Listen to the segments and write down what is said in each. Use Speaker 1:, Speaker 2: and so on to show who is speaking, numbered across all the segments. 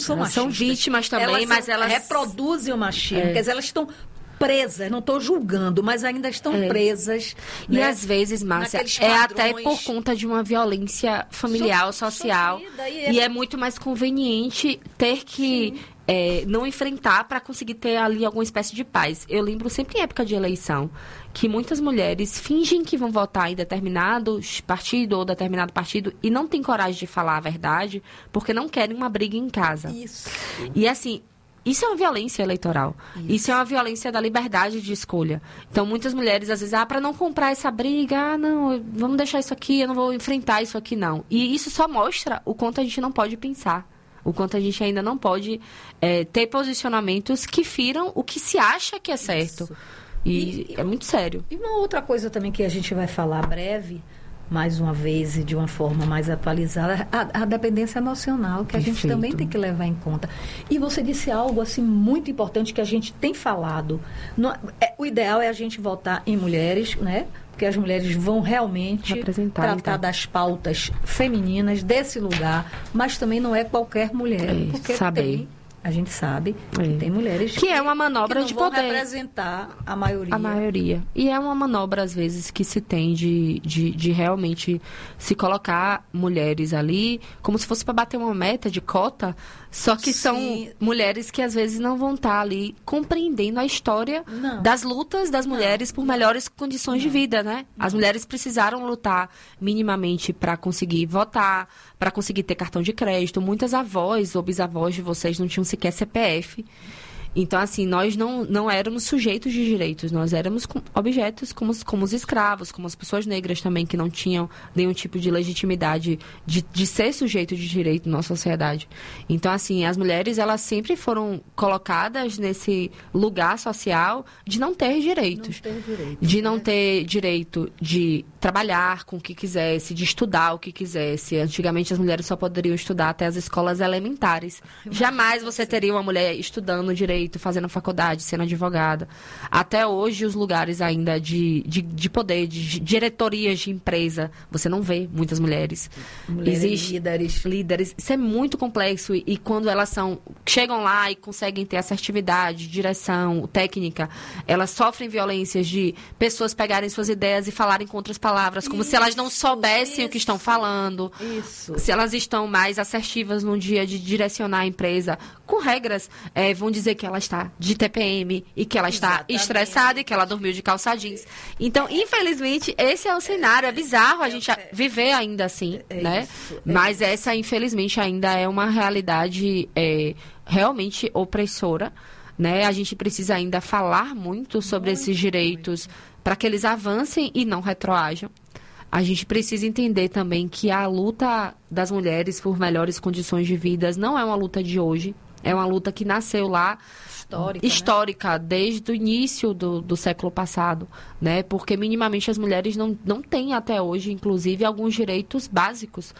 Speaker 1: são vítimas também, mas elas
Speaker 2: reproduzem o machismo. Quer dizer, elas estão presas, não estou julgando, mas ainda estão presas.
Speaker 1: E às vezes, Márcia, até por conta de uma violência familiar, social. E é muito mais conveniente ter que não enfrentar para conseguir ter ali alguma espécie de paz. Eu lembro sempre em época de eleição que muitas mulheres fingem que vão votar em determinado partido ou determinado partido e não têm coragem de falar a verdade porque não querem uma briga em casa.
Speaker 2: Isso.
Speaker 1: E assim, isso é uma violência eleitoral. Isso é uma violência da liberdade de escolha. Então, muitas mulheres, às vezes, para não comprar essa briga, não, vamos deixar isso aqui, eu não vou enfrentar isso aqui, não. E isso só mostra o quanto a gente não pode pensar. O quanto a gente ainda não pode ter posicionamentos que firam o que se acha que é certo. Isso. E é muito sério.
Speaker 2: E uma outra coisa também que a gente vai falar breve, mais uma vez e de uma forma mais atualizada, a dependência emocional, que a gente também tem que levar em conta. E você disse algo assim muito importante que a gente tem falado. O ideal é a gente votar em mulheres, né? Porque as mulheres vão realmente tratar das pautas femininas desse lugar, mas também não é qualquer mulher, porque a gente sabe que tem mulheres
Speaker 1: que é uma manobra
Speaker 2: que não
Speaker 1: de
Speaker 2: vão
Speaker 1: poder
Speaker 2: representar a maioria.
Speaker 1: A maioria. E é uma manobra, às vezes, que se tem de realmente se colocar mulheres ali como se fosse para bater uma meta de cota, só que são mulheres que, às vezes, não vão estar ali compreendendo a história das lutas das mulheres por melhores condições de vida, né? As mulheres precisaram lutar minimamente para conseguir votar, para conseguir ter cartão de crédito. Muitas avós ou bisavós de vocês não tinham sequer CPF. Então, assim, nós não éramos sujeitos de direitos, nós éramos objetos como os escravos, como as pessoas negras também, que não tinham nenhum tipo de legitimidade de ser sujeito de direito na nossa sociedade. Então, assim, as mulheres, elas sempre foram colocadas nesse lugar social de não ter direitos. De não ter direito de trabalhar com o que quisesse, de estudar o que quisesse. Antigamente, as mulheres só poderiam estudar até as escolas elementares. Jamais você teria uma mulher estudando direito, fazendo faculdade, sendo advogada. Até hoje, os lugares ainda de poder, de diretorias de empresa, você não vê muitas mulheres.
Speaker 2: Existem
Speaker 1: líderes. Isso é muito complexo. E quando elas chegam lá e conseguem ter assertividade, direção, técnica, elas sofrem violências de pessoas pegarem suas ideias e falarem com outras palavras, como se elas não soubessem o que estão falando. Se elas estão mais assertivas no dia de direcionar a empresa, com regras, vão dizer que ela está de TPM e que ela está estressada e que ela dormiu de calça jeans. Então, infelizmente, esse é o cenário. É bizarro a gente viver ainda assim, né? Mas essa, infelizmente, ainda é uma realidade realmente opressora, né? A gente precisa ainda falar muito sobre esses direitos para que eles avancem e não retroajam. A gente precisa entender também que a luta das mulheres por melhores condições de vida não é uma luta de hoje. É uma luta que nasceu lá, histórica, né? Desde o início do século passado, né? Porque minimamente as mulheres não têm até hoje, inclusive, alguns direitos básicos.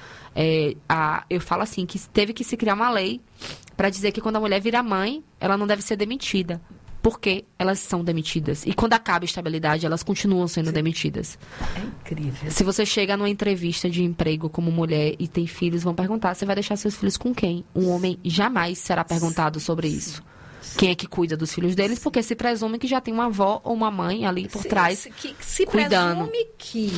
Speaker 1: Eu falo assim, que teve que se criar uma lei para dizer que quando a mulher vira mãe, ela não deve ser demitida. Porque elas são demitidas. E quando acaba a estabilidade, elas continuam sendo demitidas.
Speaker 2: É incrível.
Speaker 1: Se você chega numa entrevista de emprego como mulher e tem filhos, vão perguntar, você vai deixar seus filhos com quem? Um homem jamais será perguntado sobre isso. Quem é que cuida dos filhos deles? Porque se presume que já tem uma avó ou uma mãe ali por trás
Speaker 2: se
Speaker 1: cuidando.
Speaker 2: Presume que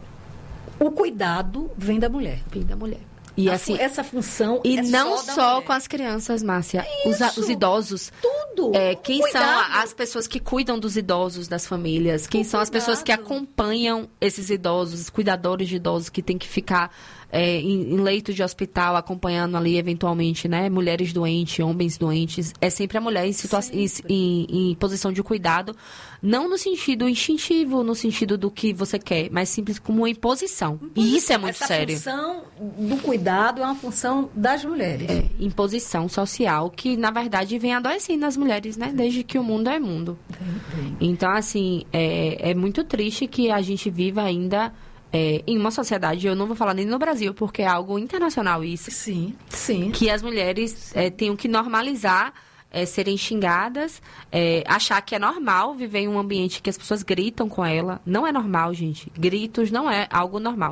Speaker 2: o cuidado vem da mulher.
Speaker 1: Vem da mulher. E assim,
Speaker 2: essa função
Speaker 1: e não só com as crianças, Márcia, os idosos,
Speaker 2: tudo.
Speaker 1: Quem são as pessoas que cuidam dos idosos das famílias? Quem são as pessoas que acompanham esses idosos, os cuidadores de idosos que têm que ficar em leito de hospital, acompanhando ali eventualmente, né, mulheres doentes, homens doentes? É sempre a mulher em posição de cuidado, não no sentido instintivo, no sentido do que você quer, mas simples como uma imposição. E isso é muito sério.
Speaker 2: Essa função do cuidado é uma função das mulheres.
Speaker 1: Imposição social que, na verdade, vem adoecendo as mulheres, né? Desde que o mundo é mundo. Então, assim, é muito triste que a gente viva ainda em uma sociedade, eu não vou falar nem no Brasil, porque é algo internacional isso.
Speaker 2: Sim.
Speaker 1: Que as mulheres tenham que normalizar serem xingadas, achar que é normal viver em um ambiente que as pessoas gritam com ela. Não é normal, gente. Gritos não é algo normal.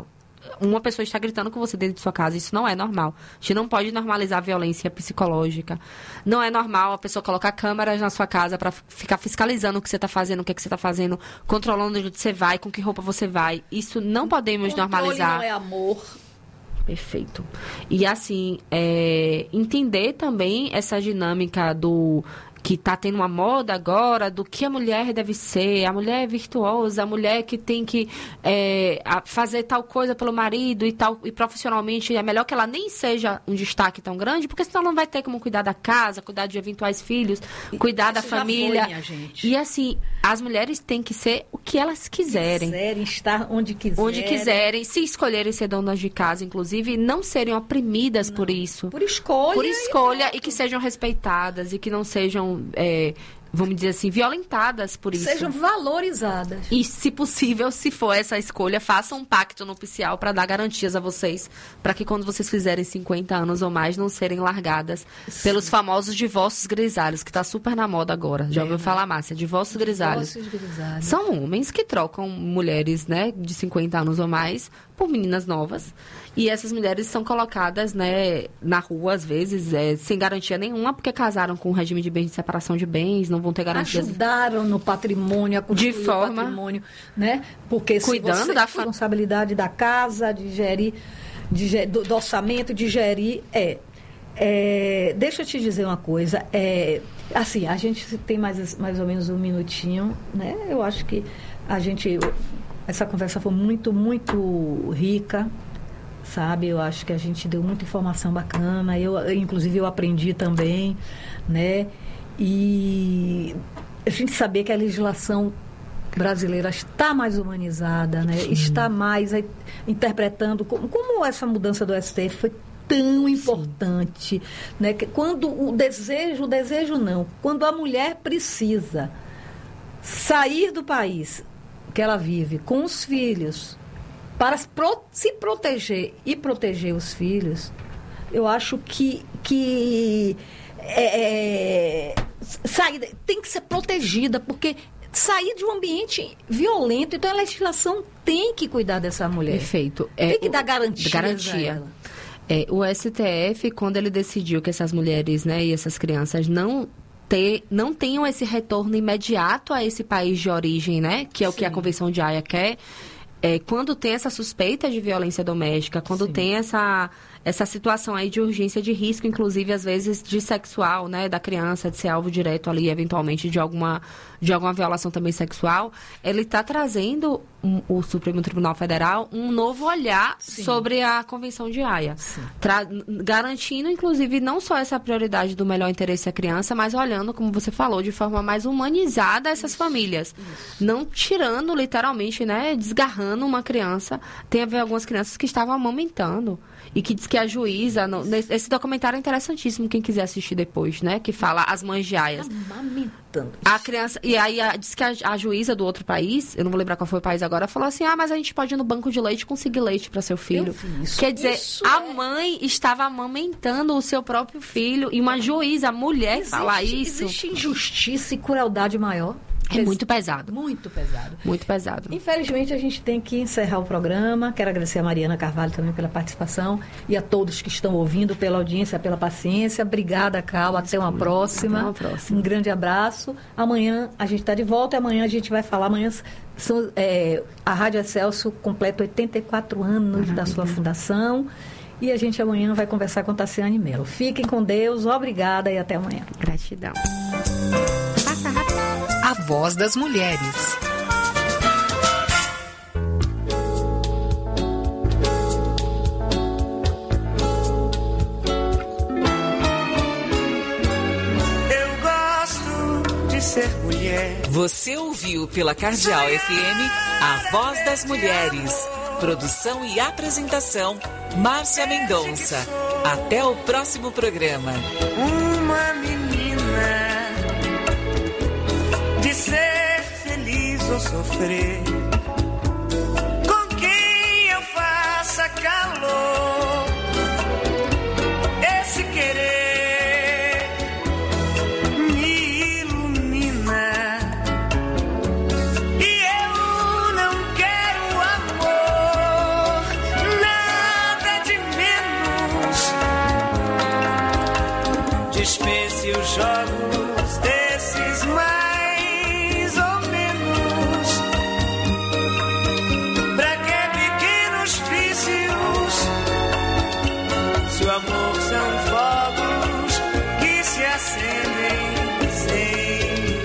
Speaker 1: uma pessoa está gritando com você dentro de sua casa. Isso não é normal. A gente não pode normalizar a violência psicológica. Não é normal a pessoa colocar câmeras na sua casa para ficar fiscalizando o que você está fazendo, o que você está fazendo, controlando onde você vai, com que roupa você vai. Isso não podemos normalizar.
Speaker 2: Não é amor.
Speaker 1: Perfeito. E assim, entender também essa dinâmica do... que está tendo uma moda agora do que a mulher deve ser, a mulher virtuosa, a mulher que tem que fazer tal coisa pelo marido e profissionalmente é melhor que ela nem seja um destaque tão grande, porque senão ela não vai ter como cuidar da casa, cuidar de eventuais filhos, cuidar da família.
Speaker 2: Foi, minha gente.
Speaker 1: E assim, as mulheres têm que ser o que elas quiserem.
Speaker 2: Estar onde quiserem.
Speaker 1: Onde quiserem, se escolherem ser donas de casa, inclusive, não serem oprimidas por isso.
Speaker 2: Por escolha.
Speaker 1: Por escolha e que sejam respeitadas e que não sejam, vamos dizer assim, violentadas por isso.
Speaker 2: Sejam valorizadas.
Speaker 1: E, se possível, se for essa escolha, façam um pacto nupcial para dar garantias a vocês, para que quando vocês fizerem 50 anos ou mais, não serem largadas pelos famosos divórcios grisalhos, que está super na moda agora. Já ouviu falar, Márcia? Divórcios grisalhos. São homens que trocam mulheres, né, de 50 anos ou mais por meninas novas. E essas mulheres são colocadas, né, na rua, às vezes, sem garantia nenhuma, porque casaram com um regime de bens de separação de bens, não vão ter garantias.
Speaker 2: Ajudaram no patrimônio, a construir
Speaker 1: de forma,
Speaker 2: o patrimônio, né? Porque
Speaker 1: cuidando
Speaker 2: se você
Speaker 1: da
Speaker 2: responsabilidade da casa, de gerir, do orçamento, de gerir, deixa eu te dizer uma coisa, assim, a gente tem mais ou menos um minutinho, né? Eu acho que essa conversa foi muito, muito rica, sabe? Eu acho que a gente deu muita informação bacana, inclusive eu aprendi também, né? E a gente saber que a legislação brasileira está mais humanizada, né? Está mais interpretando como essa mudança do STF foi tão importante, né? Que quando quando a mulher precisa sair do país que ela vive com os filhos para se proteger e proteger os filhos, eu acho que tem que ser protegida, porque sair de um ambiente violento, então a legislação tem que cuidar dessa mulher.
Speaker 1: Perfeito.
Speaker 2: Tem que dar garantia.
Speaker 1: O STF, quando ele decidiu que essas mulheres, né, e essas crianças não tenham esse retorno imediato a esse país de origem, né, que é o que a Convenção de Haia quer, quando tem essa suspeita de violência doméstica, quando tem essa situação aí de urgência de risco, inclusive, às vezes, de sexual, né, da criança, de ser alvo direto ali, eventualmente, de alguma violação também sexual, ele está trazendo, o Supremo Tribunal Federal, um novo olhar sobre a Convenção de Haia. Garantindo, inclusive, não só essa prioridade do melhor interesse da criança, mas olhando, como você falou, de forma mais humanizada essas famílias. Não tirando, literalmente, né, desgarrando uma criança. Tem a ver algumas crianças que estavam amamentando. E que diz que a juíza... Esse documentário é interessantíssimo, quem quiser assistir depois, né? Que fala As Mães de Aias.
Speaker 2: Amamentando.
Speaker 1: A criança... E aí diz que a juíza do outro país, eu não vou lembrar qual foi o país agora, falou assim, mas a gente pode ir no banco de leite e conseguir leite para seu filho. Quer dizer, a mãe estava amamentando o seu próprio filho e uma juíza, a mulher, falar isso...
Speaker 2: Existe injustiça e crueldade maior?
Speaker 1: É muito pesado.
Speaker 2: Muito pesado.
Speaker 1: Muito pesado.
Speaker 2: Infelizmente, a gente tem que encerrar o programa. Quero agradecer a Mariana Carvalho também pela participação e a todos que estão ouvindo, pela audiência, pela paciência. Obrigada, Cal. Até uma próxima.
Speaker 1: Até uma próxima.
Speaker 2: Um grande abraço. Amanhã a gente está de volta e amanhã a gente vai falar. Amanhã a Rádio Excelsior completa 84 anos da sua fundação. E a gente amanhã vai conversar com Tassiane Mello. Fiquem com Deus. Obrigada e até amanhã.
Speaker 1: Gratidão.
Speaker 3: A Voz das Mulheres.
Speaker 4: Eu gosto de ser mulher.
Speaker 3: Você ouviu pela Cardeal FM A Voz das Mulheres. Produção e apresentação, Márcia Mendonça. Até o próximo programa.
Speaker 4: Uma menina de ser feliz ou sofrer, com quem eu faça calor, esse querer me ilumina, e eu não quero amor vence os jogos desses mais ou menos. Pra que pequenos vícios, se o amor são fogos que se acendem sem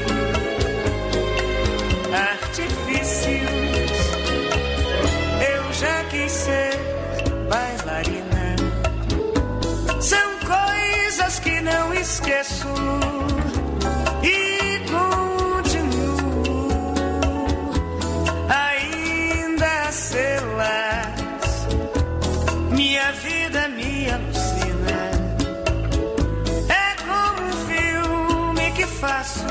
Speaker 4: artifícios. Eu já quis ser bailarina. São coisas que não esqueço e continuo ainda a sê-las. Minha vida me alucina. É como um filme que faço,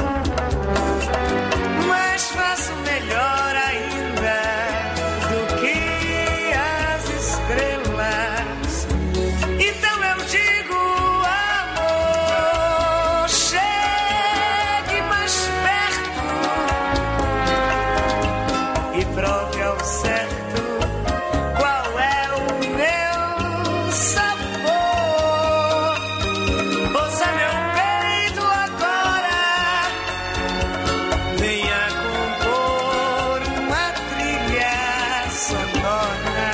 Speaker 4: mas faço melhor ainda do que as estrelas. Então eu digo, amor, chegue mais perto e prove ao certo qual é o meu sabor. Ouça meu peito agora, venha compor uma trilha sonora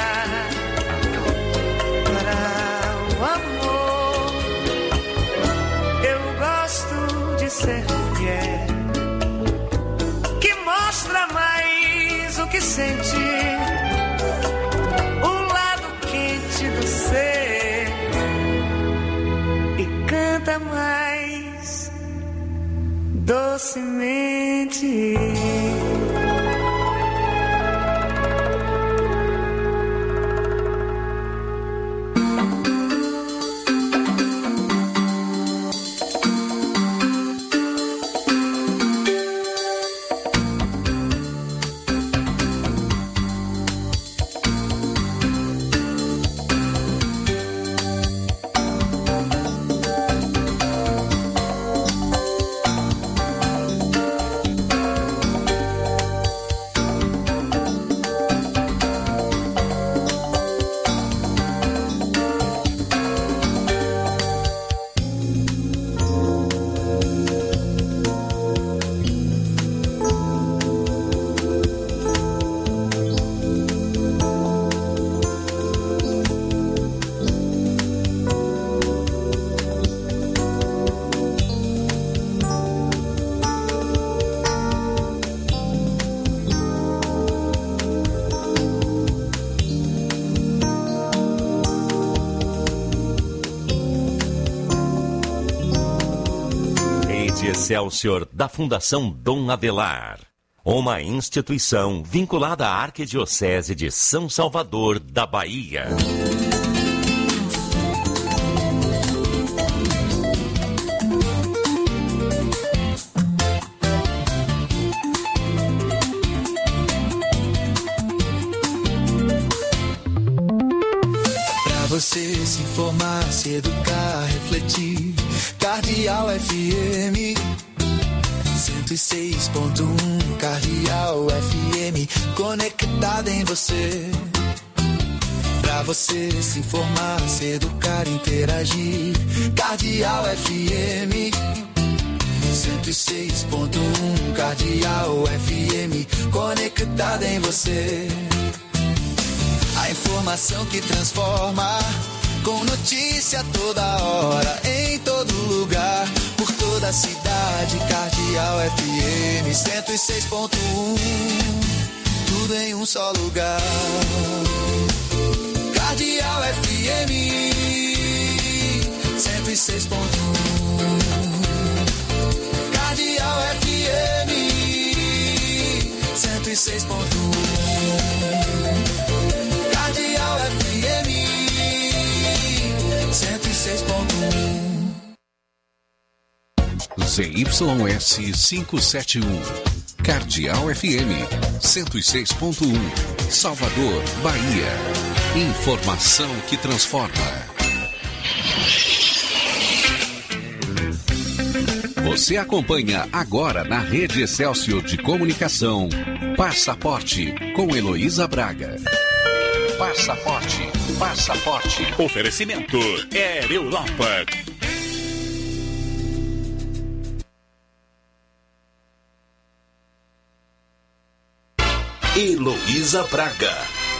Speaker 4: para o amor. Eu gosto de ser mulher que mostra mais o que sente, o lado quente do ser, e canta mais docemente.
Speaker 5: Excelsior da Fundação Dom Abelar, uma instituição vinculada à Arquidiocese de São Salvador da Bahia.
Speaker 6: Pra você se informar, se educar, refletir, Cardeal FM 106.1, Cardeal FM, conectada em você. Pra você se informar, se educar, interagir, Cardeal FM 106.1, Cardeal FM, conectada em você. A informação que transforma, com notícia toda hora, em todo lugar, por toda a cidade. Cardeal FM 106.1, tudo em um só lugar. Cardeal FM 106.1, Cardeal FM 106.1, Cardeal FM 106.1.
Speaker 7: ZYS 571, Cardeal FM 106.1, Salvador, Bahia. Informação que transforma. Você acompanha agora na Rede Excelsior de Comunicação, Passaporte, com Heloísa Braga. Passaporte. Oferecimento Air Europa.
Speaker 5: Heloísa Braga.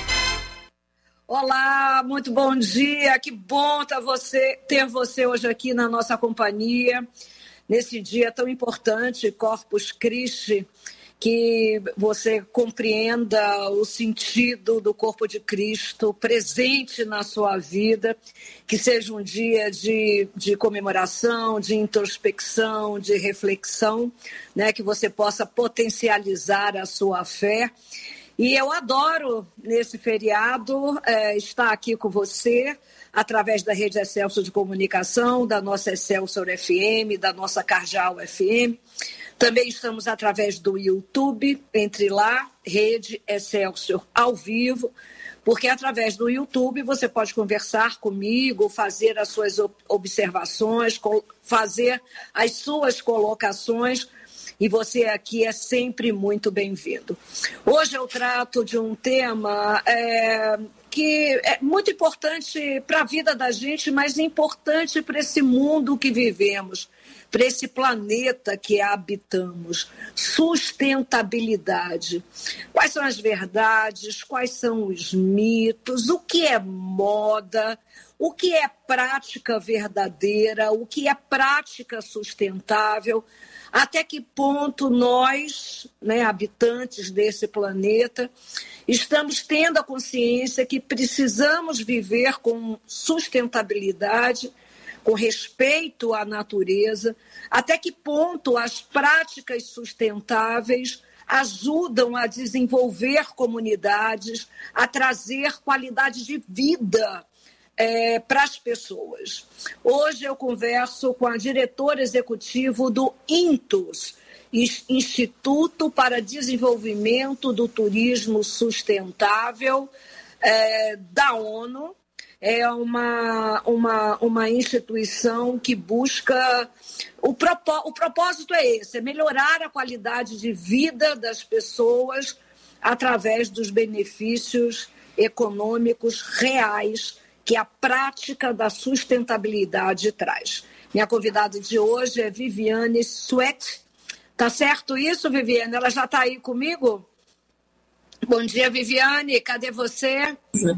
Speaker 8: Olá, muito bom dia. Que bom ter você hoje aqui na nossa companhia, nesse dia tão importante, Corpus Christi, que você compreenda o sentido do corpo de Cristo presente na sua vida, que seja um dia de comemoração, de introspecção, de reflexão, né? Que você possa potencializar a sua fé. E eu adoro, nesse feriado, estar aqui com você, através da Rede Excelsior de Comunicação, da nossa Excelsior FM, da nossa Cardeal FM. Também estamos através do YouTube, entre lá, Rede Excelsior ao vivo, porque através do YouTube você pode conversar comigo, fazer as suas observações, fazer as suas colocações, e você aqui é sempre muito bem-vindo. Hoje eu trato de um tema que é muito importante para a vida da gente, mas importante para esse mundo que vivemos, para esse planeta que habitamos. Sustentabilidade. Quais são as verdades? Quais são os mitos? O que é moda? O que é prática verdadeira? O que é prática sustentável? Até que ponto nós, né, habitantes desse planeta, estamos tendo a consciência que precisamos viver com sustentabilidade, com respeito à natureza, até que ponto as práticas sustentáveis ajudam a desenvolver comunidades, a trazer qualidade de vida para as pessoas. Hoje eu converso com a diretora executiva do INTUS, Instituto para Desenvolvimento do Turismo Sustentável, da ONU. É uma instituição que busca... O propósito é esse, é melhorar a qualidade de vida das pessoas através dos benefícios econômicos reais que a prática da sustentabilidade traz. Minha convidada de hoje é Viviane Sweat. Tá certo isso, Viviane? Ela já está aí comigo? Bom dia, Viviane. Cadê você?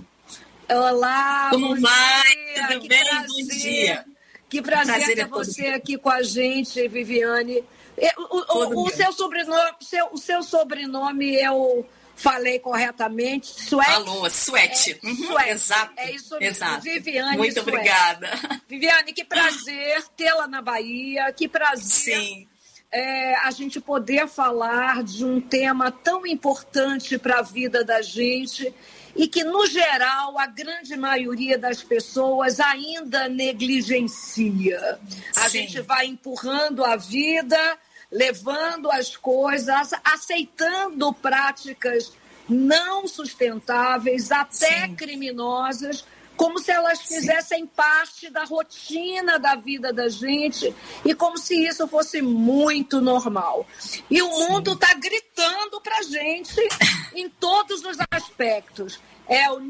Speaker 8: Olá.
Speaker 9: Como vai?
Speaker 8: Dia.
Speaker 9: Tudo bem? Bom dia.
Speaker 8: Que prazer ter você aqui com a gente, Viviane. O seu sobrenome eu falei corretamente? Sweat?
Speaker 9: Falou, Sweat.
Speaker 8: Sweat.
Speaker 9: Exato.
Speaker 8: É isso mesmo.
Speaker 9: Exato.
Speaker 8: Viviane
Speaker 9: Muito
Speaker 8: Sweat.
Speaker 9: Obrigada.
Speaker 8: Viviane, que prazer tê-la na Bahia. Que prazer.
Speaker 9: Sim.
Speaker 8: A gente poder falar de um tema tão importante para a vida da gente e que, no geral, a grande maioria das pessoas ainda negligencia. A gente vai empurrando a vida, levando as coisas, aceitando práticas não sustentáveis, até criminosas, como se elas fizessem parte da rotina da vida da gente e como se isso fosse muito normal. E o mundo está gritando para a gente em todos os aspectos. É o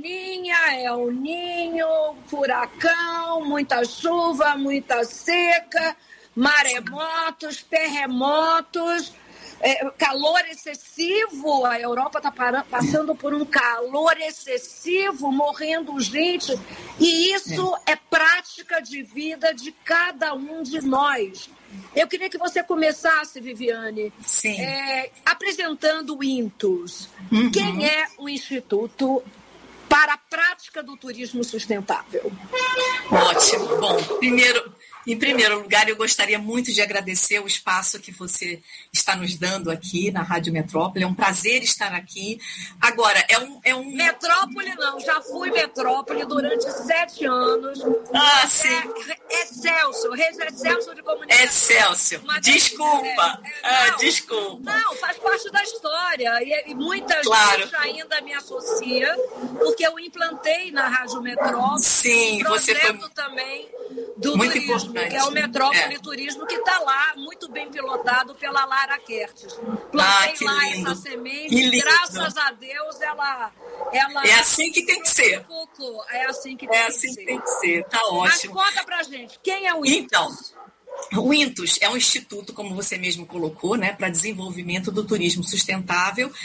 Speaker 8: Ninho, furacão, muita chuva, muita seca, maremotos, terremotos, calor excessivo. A Europa está passando por um calor excessivo, morrendo gente. E isso é prática de vida de cada um de nós. Eu queria que você começasse, Viviane, apresentando o INTUS. Quem é o Instituto para a Prática do Turismo Sustentável?
Speaker 9: Ótimo. Bom, em primeiro lugar, eu gostaria muito de agradecer o espaço que você está nos dando aqui na Rádio Metrópole. É um prazer estar aqui. Agora, é um...
Speaker 8: Metrópole não, já fui Metrópole durante 7 anos.
Speaker 9: Ah, sim.
Speaker 8: Excelsior, Rede Excelsior de Comunicação.
Speaker 9: Excelsior, desculpa. Desculpa.
Speaker 8: Não, faz parte da história. E muita gente ainda me associa, porque eu implantei na Rádio Metrópole um projeto também do
Speaker 9: muito
Speaker 8: turismo,
Speaker 9: importante.
Speaker 8: Que é o Metrópole Turismo, que está lá, muito bem pilotado pela Lara Kertes. Plantei lá
Speaker 9: lindo.
Speaker 8: Essa semente, e graças a Deus ela
Speaker 9: é assim que tem que ser.
Speaker 8: É assim que tem que ser.
Speaker 9: Tá ótimo.
Speaker 8: Mas conta pra gente, quem é o INTUS?
Speaker 9: Então, o INTUS é um instituto, como você mesmo colocou, né, para desenvolvimento do turismo sustentável.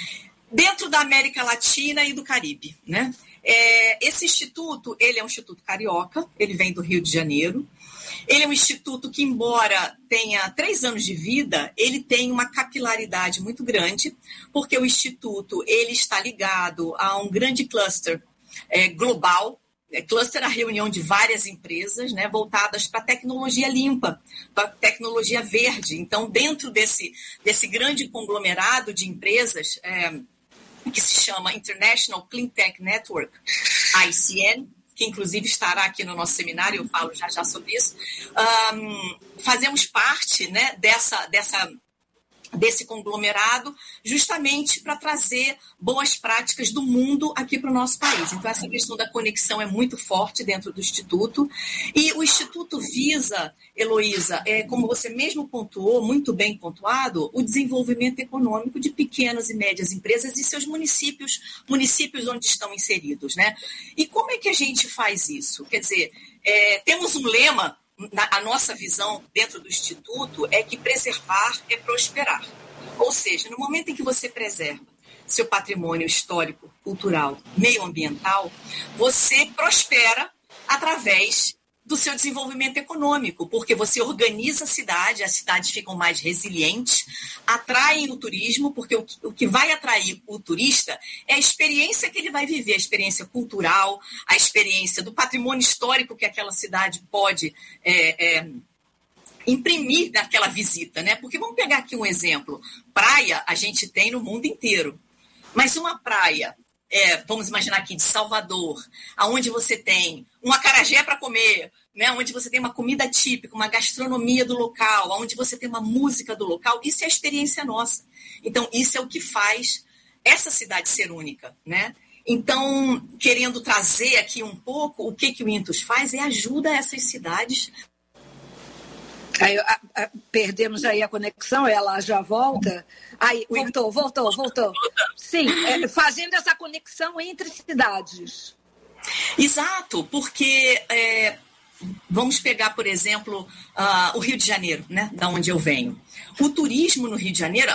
Speaker 9: dentro da América Latina e do Caribe, né? Esse instituto, ele é um instituto carioca, ele vem do Rio de Janeiro. Ele é um instituto que, embora tenha 3 anos de vida, ele tem uma capilaridade muito grande, porque o instituto ele está ligado a um grande cluster global. Cluster é a reunião de várias empresas, né, voltadas para a tecnologia limpa, para a tecnologia verde. Então, dentro desse grande conglomerado de empresas, que se chama International Clean Tech Network, ICN, que inclusive estará aqui no nosso seminário, eu falo já sobre isso, fazemos parte, né, desse conglomerado, justamente para trazer boas práticas do mundo aqui para o nosso país. Então, essa questão da conexão é muito forte dentro do Instituto. E o Instituto visa, Heloísa, como você mesmo pontuou, muito bem pontuado, o desenvolvimento econômico de pequenas e médias empresas e seus municípios onde estão inseridos, né? E como é que a gente faz isso? Quer dizer, temos um lema. A nossa visão dentro do Instituto é que preservar é prosperar. Ou seja, no momento em que você preserva seu patrimônio histórico, cultural, meioambiental, você prospera através do seu desenvolvimento econômico, porque você organiza a cidade, as cidades ficam mais resilientes, atraem o turismo, porque o que vai atrair o turista é a experiência que ele vai viver, a experiência cultural, a experiência do patrimônio histórico que aquela cidade pode imprimir naquela visita, né? Porque vamos pegar aqui um exemplo. Praia a gente tem no mundo inteiro, mas uma praia, vamos imaginar aqui de Salvador, onde você tem um acarajé para comer, né? Onde você tem uma comida típica, uma gastronomia do local, onde você tem uma música do local, isso é a experiência nossa. Então, isso é o que faz essa cidade ser única, né? Então, querendo trazer aqui um pouco, o que o Intus faz é ajuda essas cidades.
Speaker 8: Perdemos aí a conexão, ela já volta. Aí, voltou. Sim, fazendo essa conexão entre cidades.
Speaker 9: Exato, porque vamos pegar, por exemplo, o Rio de Janeiro, né, da onde eu venho. O turismo no Rio de Janeiro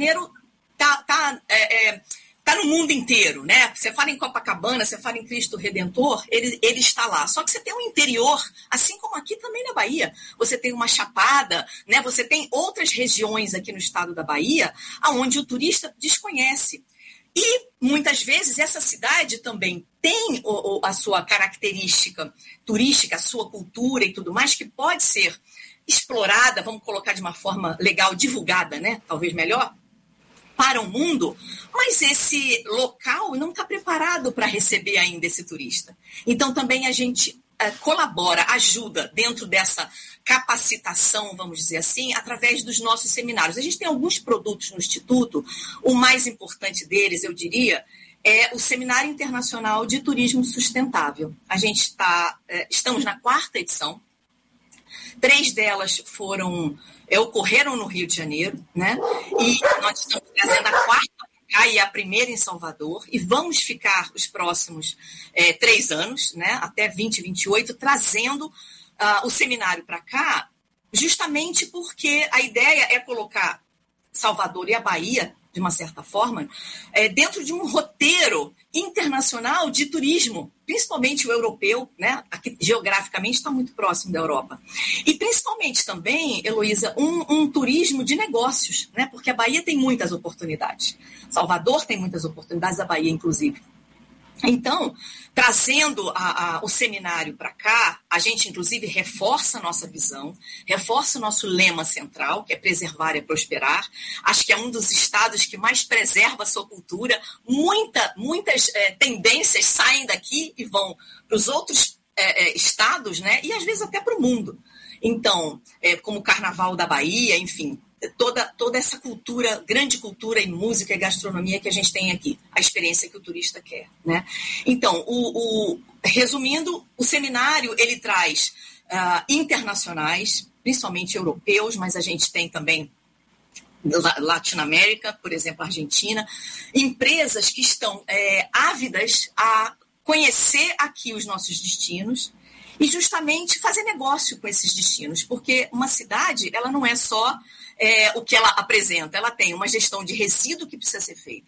Speaker 9: está no mundo inteiro, né? Você fala em Copacabana, você fala em Cristo Redentor, ele está lá. Só que você tem um interior, assim como aqui também na Bahia. Você tem uma Chapada, né? Você tem outras regiões aqui no estado da Bahia, onde o turista desconhece. E, muitas vezes, essa cidade também tem a sua característica turística, a sua cultura e tudo mais, que pode ser explorada, vamos colocar de uma forma legal, divulgada, né? Talvez melhor, para o mundo, mas esse local não está preparado para receber ainda esse turista. Então, também a gente colabora, ajuda dentro dessa capacitação, vamos dizer assim, através dos nossos seminários. A gente tem alguns produtos no Instituto, o mais importante deles, eu diria, é o Seminário Internacional de Turismo Sustentável. A gente estamos na 4ª edição, 3 delas ocorreram no Rio de Janeiro, né? E nós estamos trazendo a 4ª e a primeira em Salvador, e vamos ficar os próximos 3 anos, né? Até 2028, trazendo o seminário para cá, justamente porque a ideia é colocar Salvador e a Bahia, de uma certa forma, dentro de um roteiro internacional de turismo, principalmente o europeu, né? Aqui, geograficamente está muito próximo da Europa. E principalmente também, Heloísa, um turismo de negócios, né? Porque a Bahia tem muitas oportunidades. Salvador tem muitas oportunidades, a Bahia, inclusive. Então, trazendo o seminário para cá, a gente, inclusive, reforça a nossa visão, reforça o nosso lema central, que é preservar e prosperar. Acho que é um dos estados que mais preserva a sua cultura. Muitas tendências saem daqui e vão para os outros estados, né? E, às vezes, até para o mundo. Então, como o Carnaval da Bahia, enfim, toda essa cultura, grande cultura em música e gastronomia que a gente tem aqui, a experiência que o turista quer, né? Então, resumindo, o seminário ele traz internacionais, principalmente europeus, mas a gente tem também Latinoamérica, por exemplo, Argentina, empresas que estão ávidas a conhecer aqui os nossos destinos e justamente fazer negócio com esses destinos, porque uma cidade ela não é só o que ela apresenta, ela tem uma gestão de resíduo que precisa ser feita.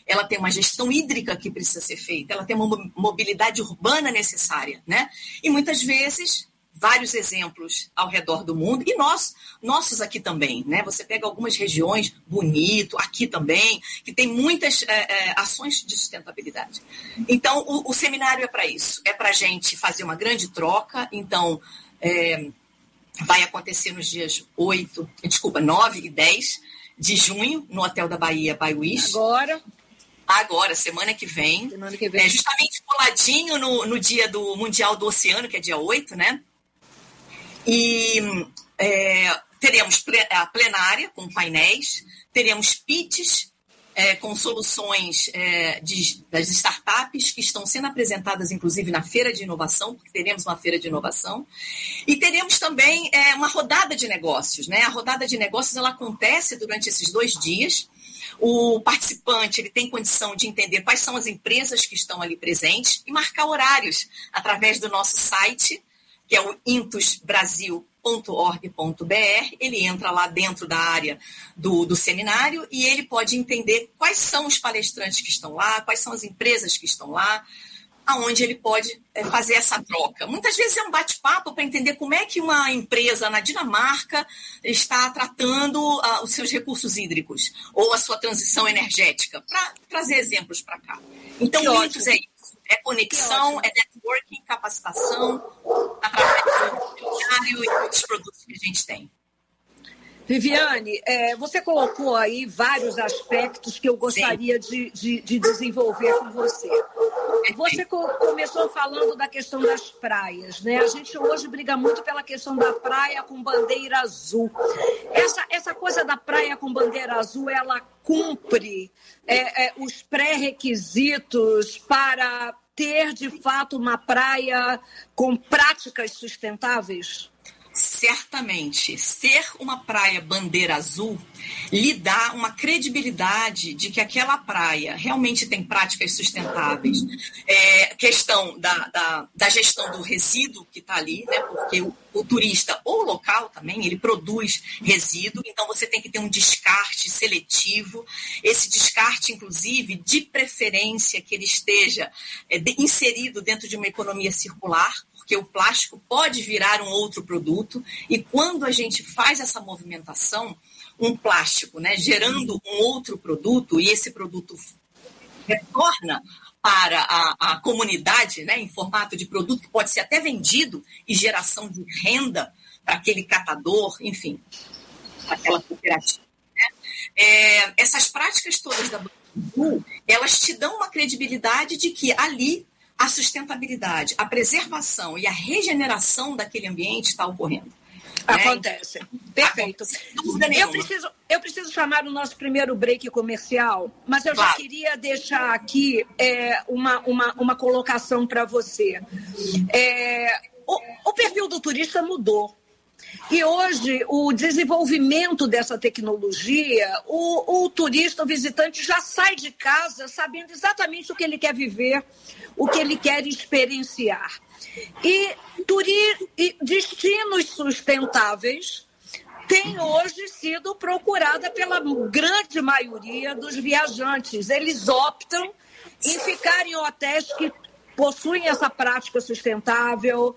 Speaker 9: ela tem uma gestão hídrica que precisa ser feita, ela tem uma mobilidade urbana necessária, né? E muitas vezes, vários exemplos ao redor do mundo, e nossos aqui também, né? Você pega algumas regiões, Bonito, aqui também, que tem muitas ações de sustentabilidade. Então, o seminário é para isso, é para a gente fazer uma grande troca. Então, vai acontecer nos dias 9 e 10 de junho, no Hotel da Bahia, by Wish. Agora, semana que vem. Justamente coladinho no dia do Mundial do Oceano, que é dia 8, né? E teremos a plenária com painéis, teremos pitches com soluções das startups que estão sendo apresentadas, inclusive, na Feira de Inovação, porque teremos uma Feira de Inovação. E teremos também uma rodada de negócios, né? A rodada de negócios ela acontece durante esses 2 dias. O participante ele tem condição de entender quais são as empresas que estão ali presentes e marcar horários através do nosso site, que é o intusbrasil.org.br. Ele entra lá dentro da área do seminário e ele pode entender quais são os palestrantes que estão lá, quais são as empresas que estão lá, aonde ele pode fazer essa troca. Muitas vezes é um bate-papo para entender como é que uma empresa na Dinamarca está tratando os seus recursos hídricos ou a sua transição energética, para trazer exemplos para cá. Então, o Intus é isso. É conexão, é networking, capacitação, através do seminário e outros produtos que a gente tem.
Speaker 8: Viviane, você colocou aí vários aspectos que eu gostaria de desenvolver com você. Você começou falando da questão das praias, né? A gente hoje briga muito pela questão da praia com bandeira azul. Essa coisa da praia com bandeira azul, ela cumpre os pré-requisitos para ter, de fato, uma praia com práticas sustentáveis?
Speaker 9: Certamente, ser uma praia bandeira azul lhe dá uma credibilidade de que aquela praia realmente tem práticas sustentáveis. Questão da gestão do resíduo que está ali, né? Porque o turista ou o local também, ele produz resíduo, então você tem que ter um descarte seletivo. Esse descarte, inclusive, de preferência que ele esteja inserido dentro de uma economia circular, porque o plástico pode virar um outro produto, e quando a gente faz essa movimentação, um plástico, né, gerando um outro produto, e esse produto retorna para a comunidade, né, em formato de produto que pode ser até vendido e geração de renda para aquele catador, enfim, aquela cooperativa. Né? Essas práticas todas da Bandeira Azul, elas te dão uma credibilidade de que ali a sustentabilidade, a preservação e a regeneração daquele ambiente está ocorrendo.
Speaker 8: Acontece. Perfeito. Eu preciso chamar o nosso primeiro break comercial, mas eu já queria deixar aqui uma colocação para você. O perfil do turista mudou. E hoje, o desenvolvimento dessa tecnologia, o turista, o visitante, já sai de casa sabendo exatamente o que ele quer viver, o que ele quer experienciar. E destinos sustentáveis têm hoje sido procurada pela grande maioria dos viajantes. Eles optam em ficar em hotéis que possuem essa prática sustentável,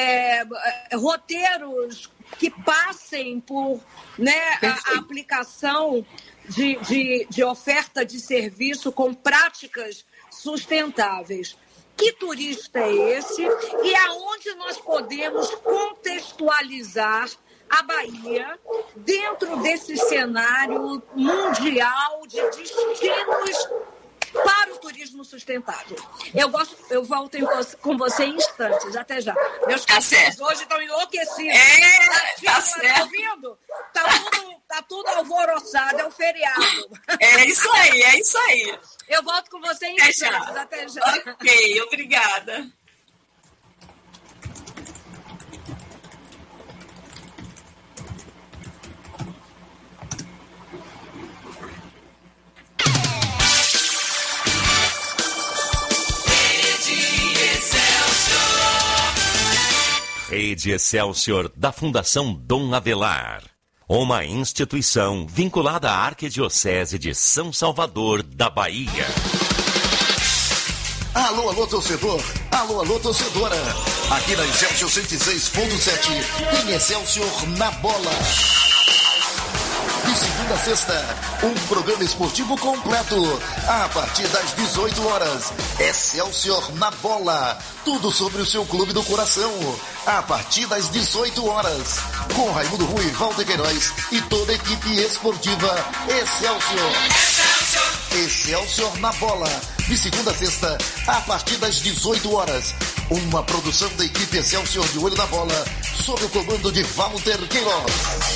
Speaker 8: roteiros que passem por, né, a aplicação de oferta de serviço com práticas sustentáveis. Que turista é esse? E aonde nós podemos contextualizar a Bahia dentro desse cenário mundial de destinos para o turismo sustentável? Eu volto com você em instantes. Até já. Meus clientes hoje estão enlouquecidos.
Speaker 9: Tá certo.
Speaker 8: Tá ouvindo? Tá tudo alvoroçado, é um feriado.
Speaker 9: É isso aí.
Speaker 8: Eu volto com você em instantes. Até já.
Speaker 9: Ok, obrigada.
Speaker 5: Rede Excelsior da Fundação Dom Avelar. uma instituição vinculada à Arquidiocese de São Salvador da Bahia.
Speaker 10: Alô, alô, torcedor. Alô, alô, torcedora. Aqui na Excelsior 106.7 tem Excelsior na bola. De segunda a sexta, um programa esportivo completo. A partir das 18 horas, Excelsior na bola. Tudo sobre o seu clube do coração. A partir das 18 horas, com Raimundo Rui, Walter Queiroz e toda a equipe esportiva Excelsior. Excelsior na bola. De segunda a sexta, a partir das 18 horas. Uma produção da equipe Excelsior de Olho na Bola, sob o comando de Walter Queiroz.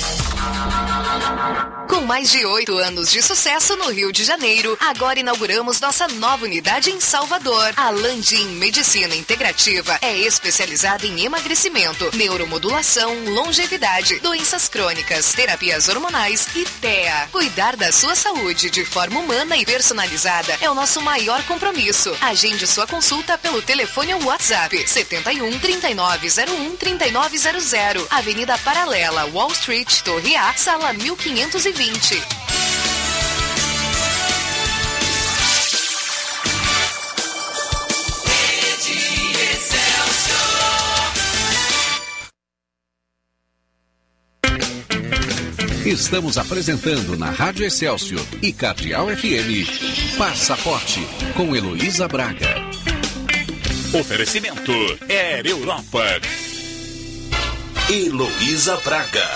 Speaker 11: Com mais de 8 anos de sucesso no Rio de Janeiro, agora inauguramos nossa nova unidade em Salvador. A Landim Medicina Integrativa é especializada em emagrecimento, neuromodulação, longevidade, doenças crônicas, terapias hormonais e TEA. Cuidar da sua saúde de forma humana e personalizada é o nosso maior compromisso. Agende sua consulta pelo telefone ou WhatsApp 71 3901 3900, Avenida Paralela, Wall Street, Torre A, sala 1520.
Speaker 7: Estamos apresentando na Rádio Excelsior e Cardeal FM Passaporte, com Heloísa Braga.
Speaker 5: Oferecimento Air Europa. Heloísa Braga.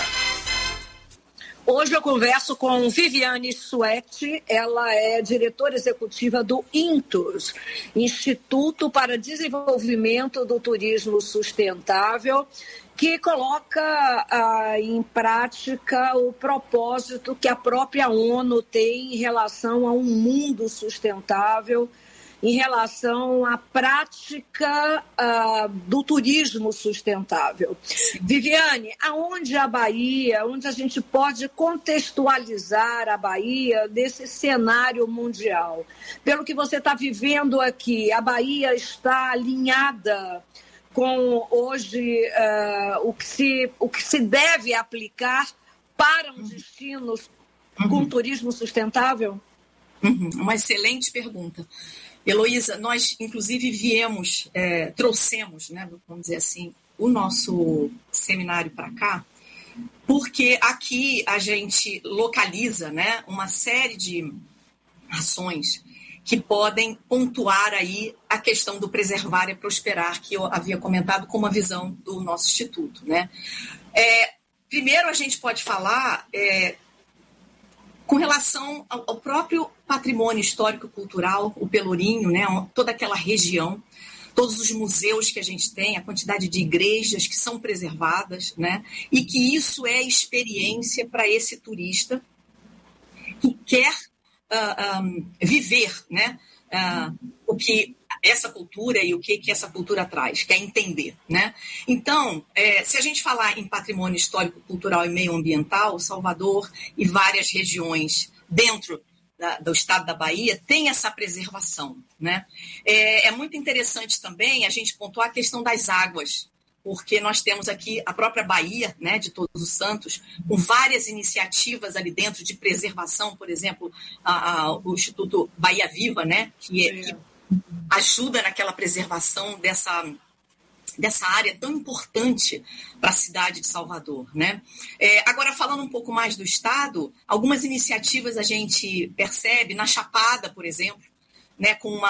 Speaker 8: Hoje eu converso com Viviane Suetti, ela é diretora executiva do INTUS, Instituto para Desenvolvimento do Turismo Sustentável, que coloca em prática o propósito que a própria ONU tem em relação a um mundo sustentável, em relação à prática do turismo sustentável. Viviane, aonde a Bahia, onde a gente pode contextualizar a Bahia nesse cenário mundial? Pelo que você está vivendo aqui, a Bahia está alinhada com hoje o que se deve aplicar para um destino com turismo sustentável?
Speaker 9: Uma excelente pergunta. Heloísa, nós inclusive trouxemos, né, vamos dizer assim, o nosso seminário para cá, porque aqui a gente localiza, né, uma série de ações que podem pontuar aí a questão do preservar e prosperar, que eu havia comentado com uma visão do nosso instituto, né? Primeiro a gente pode falar com relação ao próprio patrimônio histórico-cultural, o Pelourinho, né, toda aquela região, todos os museus que a gente tem, a quantidade de igrejas que são preservadas, né, e que isso é experiência para esse turista que quer viver, né, o que essa cultura e o que essa cultura traz, quer entender, né? Então, se a gente falar em patrimônio histórico, cultural e meio ambiental, Salvador e várias regiões dentro do estado da Bahia tem essa preservação, né? É muito interessante também a gente pontuar a questão das águas, porque nós temos aqui a própria Bahia, né, de Todos os Santos, com várias iniciativas ali dentro de preservação, por exemplo, o Instituto Bahia Viva, né, que ajuda naquela preservação dessa área tão importante para a cidade de Salvador, né? Agora, falando um pouco mais do Estado, algumas iniciativas a gente percebe na Chapada, por exemplo, né, com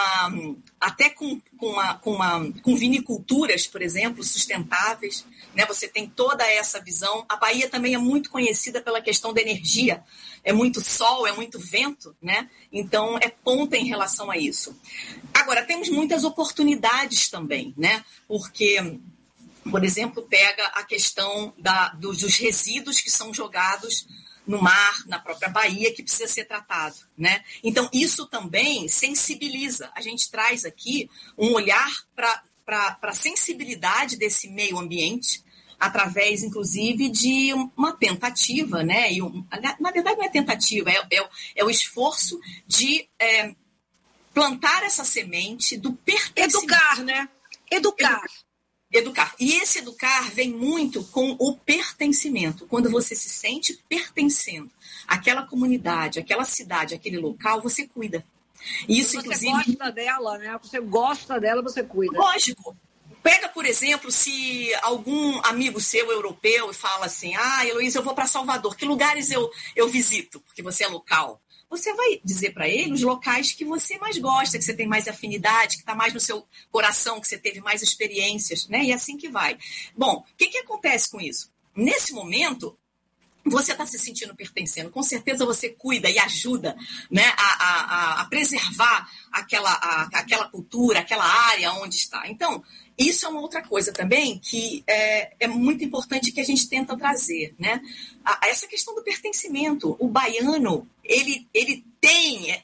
Speaker 9: viniculturas, por exemplo, sustentáveis, né? Você tem toda essa visão. A Bahia também é muito conhecida pela questão da energia. É muito sol, é muito vento, né? Então, é ponta em relação a isso. Agora, temos muitas oportunidades também, né? Porque, por exemplo, pega a questão dos resíduos que são jogados no mar, na própria Bahia, que precisa ser tratado, né? Então, isso também sensibiliza. A gente traz aqui um olhar para a sensibilidade desse meio ambiente, através, inclusive, de uma tentativa, né? Na verdade, não é tentativa, é o esforço de plantar essa semente do pertencimento.
Speaker 8: Educar, né? Educar.
Speaker 9: Educar. E esse educar vem muito com o pertencimento. Quando você se sente pertencendo àquela comunidade, àquela cidade, àquele local, você cuida. Isso,
Speaker 8: você
Speaker 9: inclusive,
Speaker 8: gosta dela, né? Você gosta dela, você cuida.
Speaker 9: Lógico. Pega, por exemplo, se algum amigo seu europeu fala assim, Heloísa, eu vou para Salvador, que lugares eu visito? Porque você é local. Você vai dizer para ele os locais que você mais gosta, que você tem mais afinidade, que está mais no seu coração, que você teve mais experiências, né? E assim que vai. Bom, o que acontece com isso? Nesse momento, você está se sentindo pertencendo. Com certeza você cuida e ajuda, né, a preservar aquela cultura, aquela área onde está. Então, isso é uma outra coisa também que é muito importante que a gente tenta trazer, né? Essa questão do pertencimento. O baiano, ele tem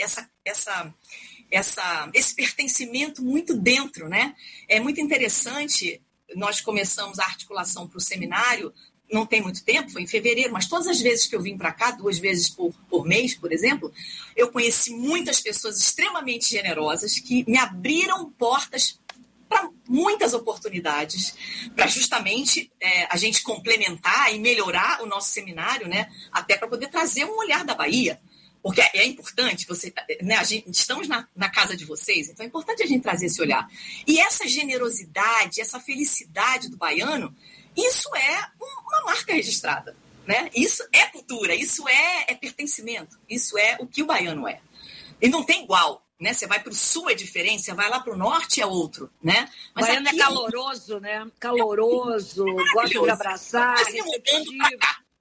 Speaker 9: esse pertencimento muito dentro, né? É muito interessante. Nós começamos a articulação para o seminário, não tem muito tempo, foi em fevereiro, mas todas as vezes que eu vim para cá, 2 vezes por mês, por exemplo, eu conheci muitas pessoas extremamente generosas que me abriram portas para muitas oportunidades, para justamente a gente complementar e melhorar o nosso seminário, né? Até para poder trazer um olhar da Bahia. Porque é importante, né, estamos na casa de vocês, então é importante a gente trazer esse olhar. E essa generosidade, essa felicidade do baiano, isso é uma marca registrada, né? Isso é cultura, isso é pertencimento, isso é o que o baiano é. E não tem igual, né? Você vai para o sul é diferente, você vai lá para o norte é outro, né? Mas
Speaker 8: o baiano
Speaker 9: aqui,
Speaker 8: é caloroso, né? Caloroso, gosta de abraçar, receptivo.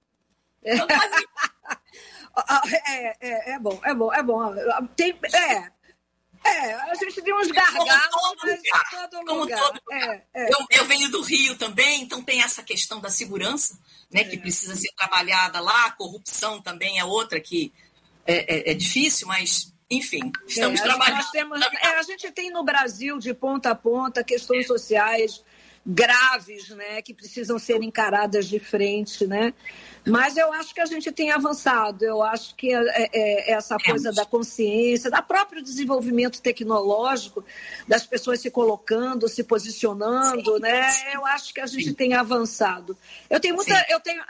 Speaker 8: É bom. A gente tem uns gargalos, mas em todo lugar.
Speaker 9: Eu venho do Rio também, então tem essa questão da segurança, né, que precisa ser trabalhada lá, a corrupção também é outra que é difícil, mas, enfim, estamos trabalhando.
Speaker 8: A gente tem no Brasil, de ponta a ponta, questões sociais graves, né, que precisam ser encaradas de frente, né? Mas eu acho que a gente tem avançado, eu acho que essa coisa da consciência, do próprio desenvolvimento tecnológico, das pessoas se colocando, se posicionando, né? Eu acho que a gente tem avançado. Eu tenho muita...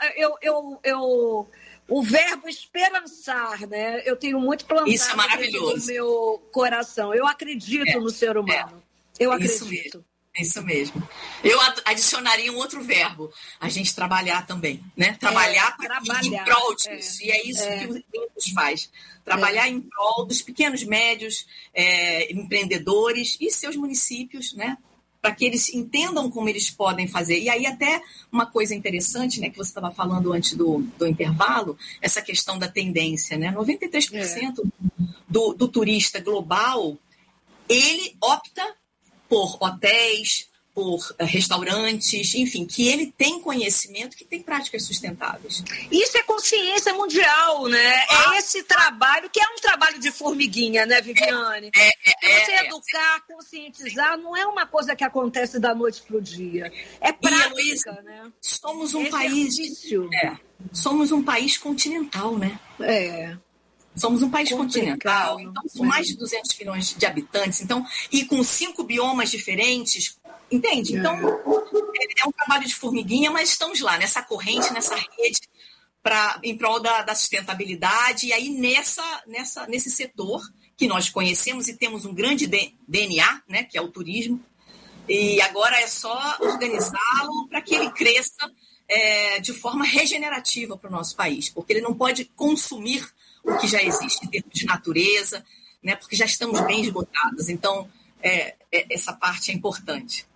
Speaker 8: O verbo esperançar, né? Eu tenho muito plantado no meu coração. Eu acredito no ser humano. Eu acredito.
Speaker 9: Isso mesmo. Eu adicionaria um outro verbo, a gente trabalhar também, né? Trabalhar em prol disso. E é isso que o Intus faz. Trabalhar em prol dos pequenos, médios, empreendedores e seus municípios, né? Para que eles entendam como eles podem fazer. E aí até uma coisa interessante, né, que você estava falando antes do intervalo, essa questão da tendência, né? 93% do turista global, ele opta por hotéis, por restaurantes, enfim, que ele tem conhecimento, que tem práticas sustentáveis.
Speaker 8: Isso é consciência mundial, né? É esse trabalho, que é um trabalho de formiguinha, né, Viviane? Você educar, conscientizar, não é uma coisa que acontece da noite para o dia. É prática, Heloísa, né?
Speaker 9: Somos um país... somos um país continental, né? Somos um país continental, então são mais de 200 milhões de habitantes, então, e com 5 biomas diferentes, entende? Então, é um trabalho de formiguinha, mas estamos lá, nessa corrente, nessa rede, em prol da sustentabilidade, e aí nesse setor que nós conhecemos e temos um grande DNA, né, que é o turismo, e agora é só organizá-lo para que ele cresça de forma regenerativa para o nosso país, porque ele não pode consumir o que já existe em termos de natureza, né? Porque já estamos bem esgotados. Então, essa parte é importante.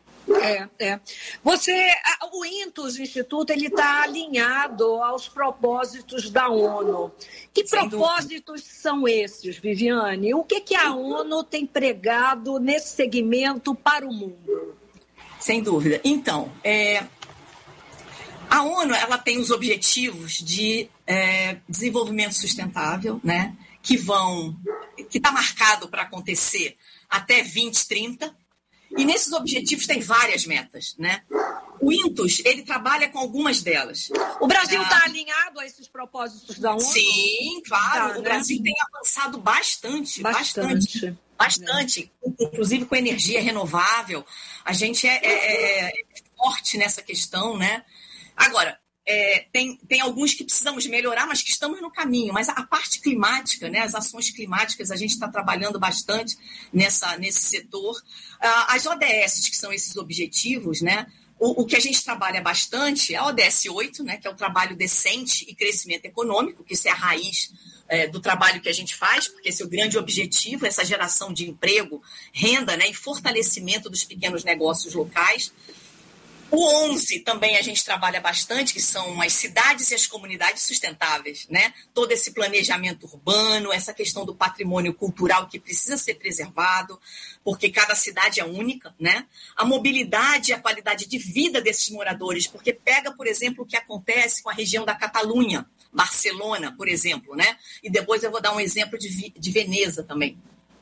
Speaker 8: O Intus, o Instituto, ele está alinhado aos propósitos da ONU. Que propósitos são esses, Viviane? O que a ONU tem pregado nesse segmento para o mundo?
Speaker 9: Sem dúvida. Então, a ONU, ela tem os objetivos de desenvolvimento sustentável, né, que está marcado para acontecer até 2030, e nesses objetivos tem várias metas, né? O Intus, ele trabalha com algumas delas.
Speaker 8: O Brasil está alinhado a esses propósitos da ONU?
Speaker 9: Sim, claro. O Brasil tem avançado bastante. Inclusive com energia renovável. A gente forte nessa questão, né? Agora, tem alguns que precisamos melhorar, mas que estamos no caminho. Mas a parte climática, né, as ações climáticas, a gente está trabalhando bastante nesse setor. As ODS, que são esses objetivos, né? O que a gente trabalha bastante é a ODS 8, né, que é o trabalho decente e crescimento econômico, que isso é a raiz do trabalho que a gente faz, porque esse é o grande objetivo, essa geração de emprego, renda, né, e fortalecimento dos pequenos negócios locais. O 11 também a gente trabalha bastante, que são as cidades e as comunidades sustentáveis, né? Todo esse planejamento urbano, essa questão do patrimônio cultural que precisa ser preservado, porque cada cidade é única, né? A mobilidade e a qualidade de vida desses moradores, porque pega, por exemplo, o que acontece com a região da Catalunha, Barcelona, por exemplo, né? E depois eu vou dar um exemplo de Veneza também.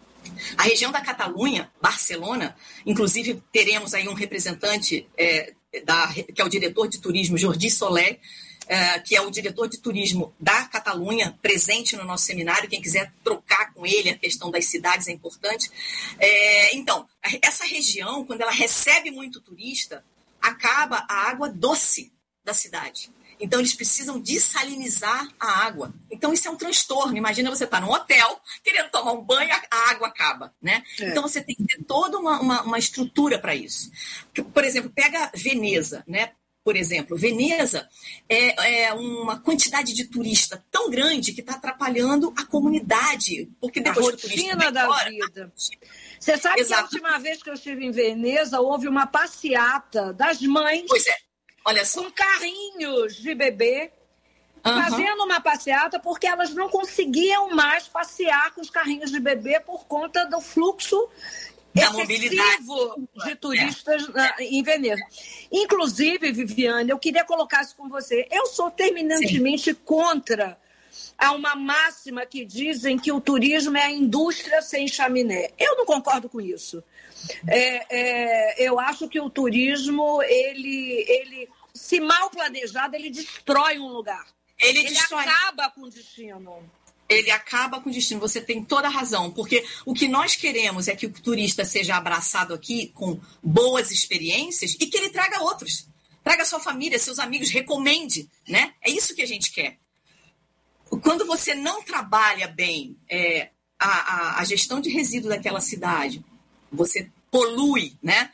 Speaker 9: A região da Catalunha, Barcelona, inclusive teremos aí um representante que é o diretor de turismo, Jordi Soler, que é o diretor de turismo da Catalunha, presente no nosso seminário. Quem quiser trocar com ele, a questão das cidades é importante. Então, essa região, quando ela recebe muito turista, acaba a água doce da cidade. Então, eles precisam dessalinizar a água. Então, isso é um transtorno. Imagina você estar num hotel, querendo tomar um banho, a água acaba, né? Então, você tem que ter toda uma estrutura para isso. Por exemplo, pega Veneza, né? Por exemplo, Veneza é uma quantidade de turista tão grande que está atrapalhando a comunidade. Porque depois
Speaker 8: a rotina da vida. Você sabe que a última vez que eu estive em Veneza, houve uma passeata das mães...
Speaker 9: Pois é. Olha só.
Speaker 8: Com carrinhos de bebê, fazendo uma passeata, porque elas não conseguiam mais passear com os carrinhos de bebê por conta do fluxo excessivo de turistas em Veneza. Inclusive, Viviane, eu queria colocar isso com você. Eu sou terminantemente contra a uma máxima que dizem que o turismo é a indústria sem chaminé. Eu não concordo com isso. Eu acho que o turismo, ele se mal planejado, ele destrói um lugar. Ele acaba com o destino.
Speaker 9: Ele acaba com o destino. Você tem toda a razão, porque o que nós queremos é que o turista seja abraçado aqui com boas experiências e que ele traga outros. Traga sua família, seus amigos, recomende, né? É isso que a gente quer. Quando você não trabalha bem a gestão de resíduos daquela cidade, você polui, né?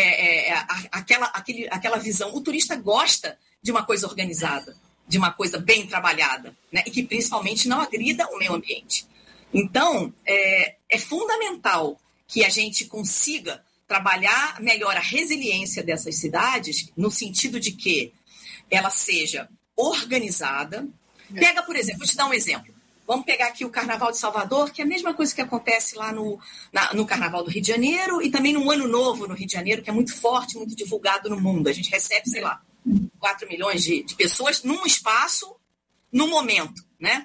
Speaker 9: Aquela visão. O turista gosta de uma coisa organizada, de uma coisa bem trabalhada, né? E que principalmente não agrida o meio ambiente. Então, é fundamental que a gente consiga trabalhar melhor a resiliência dessas cidades, no sentido de que ela seja organizada. Pega, por exemplo, vou te dar um exemplo. Vamos pegar aqui o Carnaval de Salvador, que é a mesma coisa que acontece lá no Carnaval do Rio de Janeiro e também no Ano Novo no Rio de Janeiro, que é muito forte, muito divulgado no mundo. A gente recebe, sei lá, 4 milhões de pessoas num espaço, num momento, né?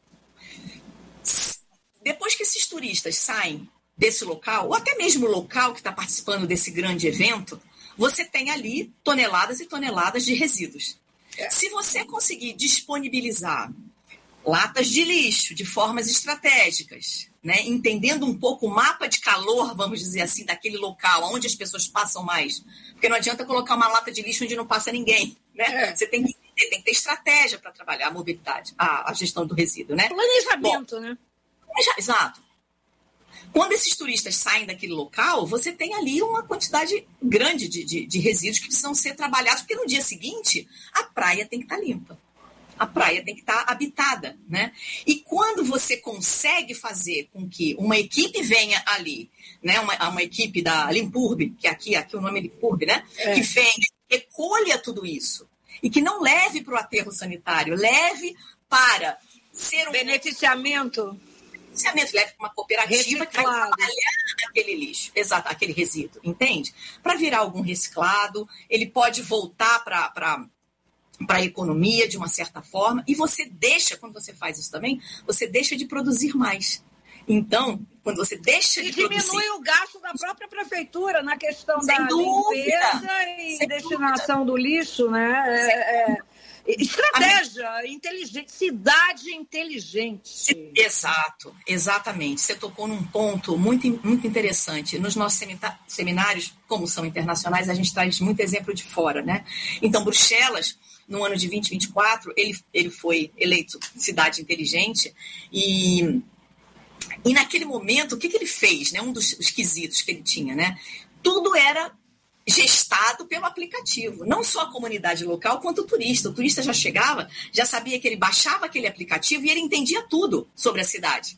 Speaker 9: Depois que esses turistas saem desse local, ou até mesmo o local que está participando desse grande evento, você tem ali toneladas e toneladas de resíduos. Se você conseguir disponibilizar latas de lixo de formas estratégicas, né? Entendendo um pouco o mapa de calor, vamos dizer assim, daquele local onde as pessoas passam mais. Porque não adianta colocar uma lata de lixo onde não passa ninguém, né? Você tem que ter estratégia para trabalhar a mobilidade, a gestão do resíduo, né?
Speaker 8: Planejamento, né?
Speaker 9: Exato. Quando esses turistas saem daquele local, você tem ali uma quantidade grande de resíduos que precisam ser trabalhados, porque no dia seguinte a praia tem que estar limpa. A praia tem que estar habitada, né? E quando você consegue fazer com que uma equipe venha ali, né? Uma equipe da Limpurb, que aqui o nome é Limpurb, né? Que venha, recolha tudo isso e que não leve para o aterro sanitário, leve para ser um
Speaker 8: beneficiamento,
Speaker 9: leve para uma cooperativa que vai trabalhar aquele lixo, exato, aquele resíduo, entende? Para virar algum reciclado, ele pode voltar para a economia de uma certa forma, e você deixa, quando você faz isso também, você deixa de produzir mais. Então, quando você deixa de produzir...
Speaker 8: diminui o gasto da própria prefeitura na questão da limpeza e destinação do lixo, né? Estratégia inteligente, cidade inteligente.
Speaker 9: Exato, exatamente. Você tocou num ponto muito, muito interessante. Nos nossos seminários, como são internacionais, a gente traz muito exemplo de fora, né? Então, Bruxelas, no ano de 2024, ele foi eleito cidade inteligente e naquele momento, o que ele fez, né? Um dos quesitos que ele tinha, né? Tudo era gestado pelo aplicativo, não só a comunidade local quanto o turista. O turista já chegava, já sabia que ele baixava aquele aplicativo e ele entendia tudo sobre a cidade.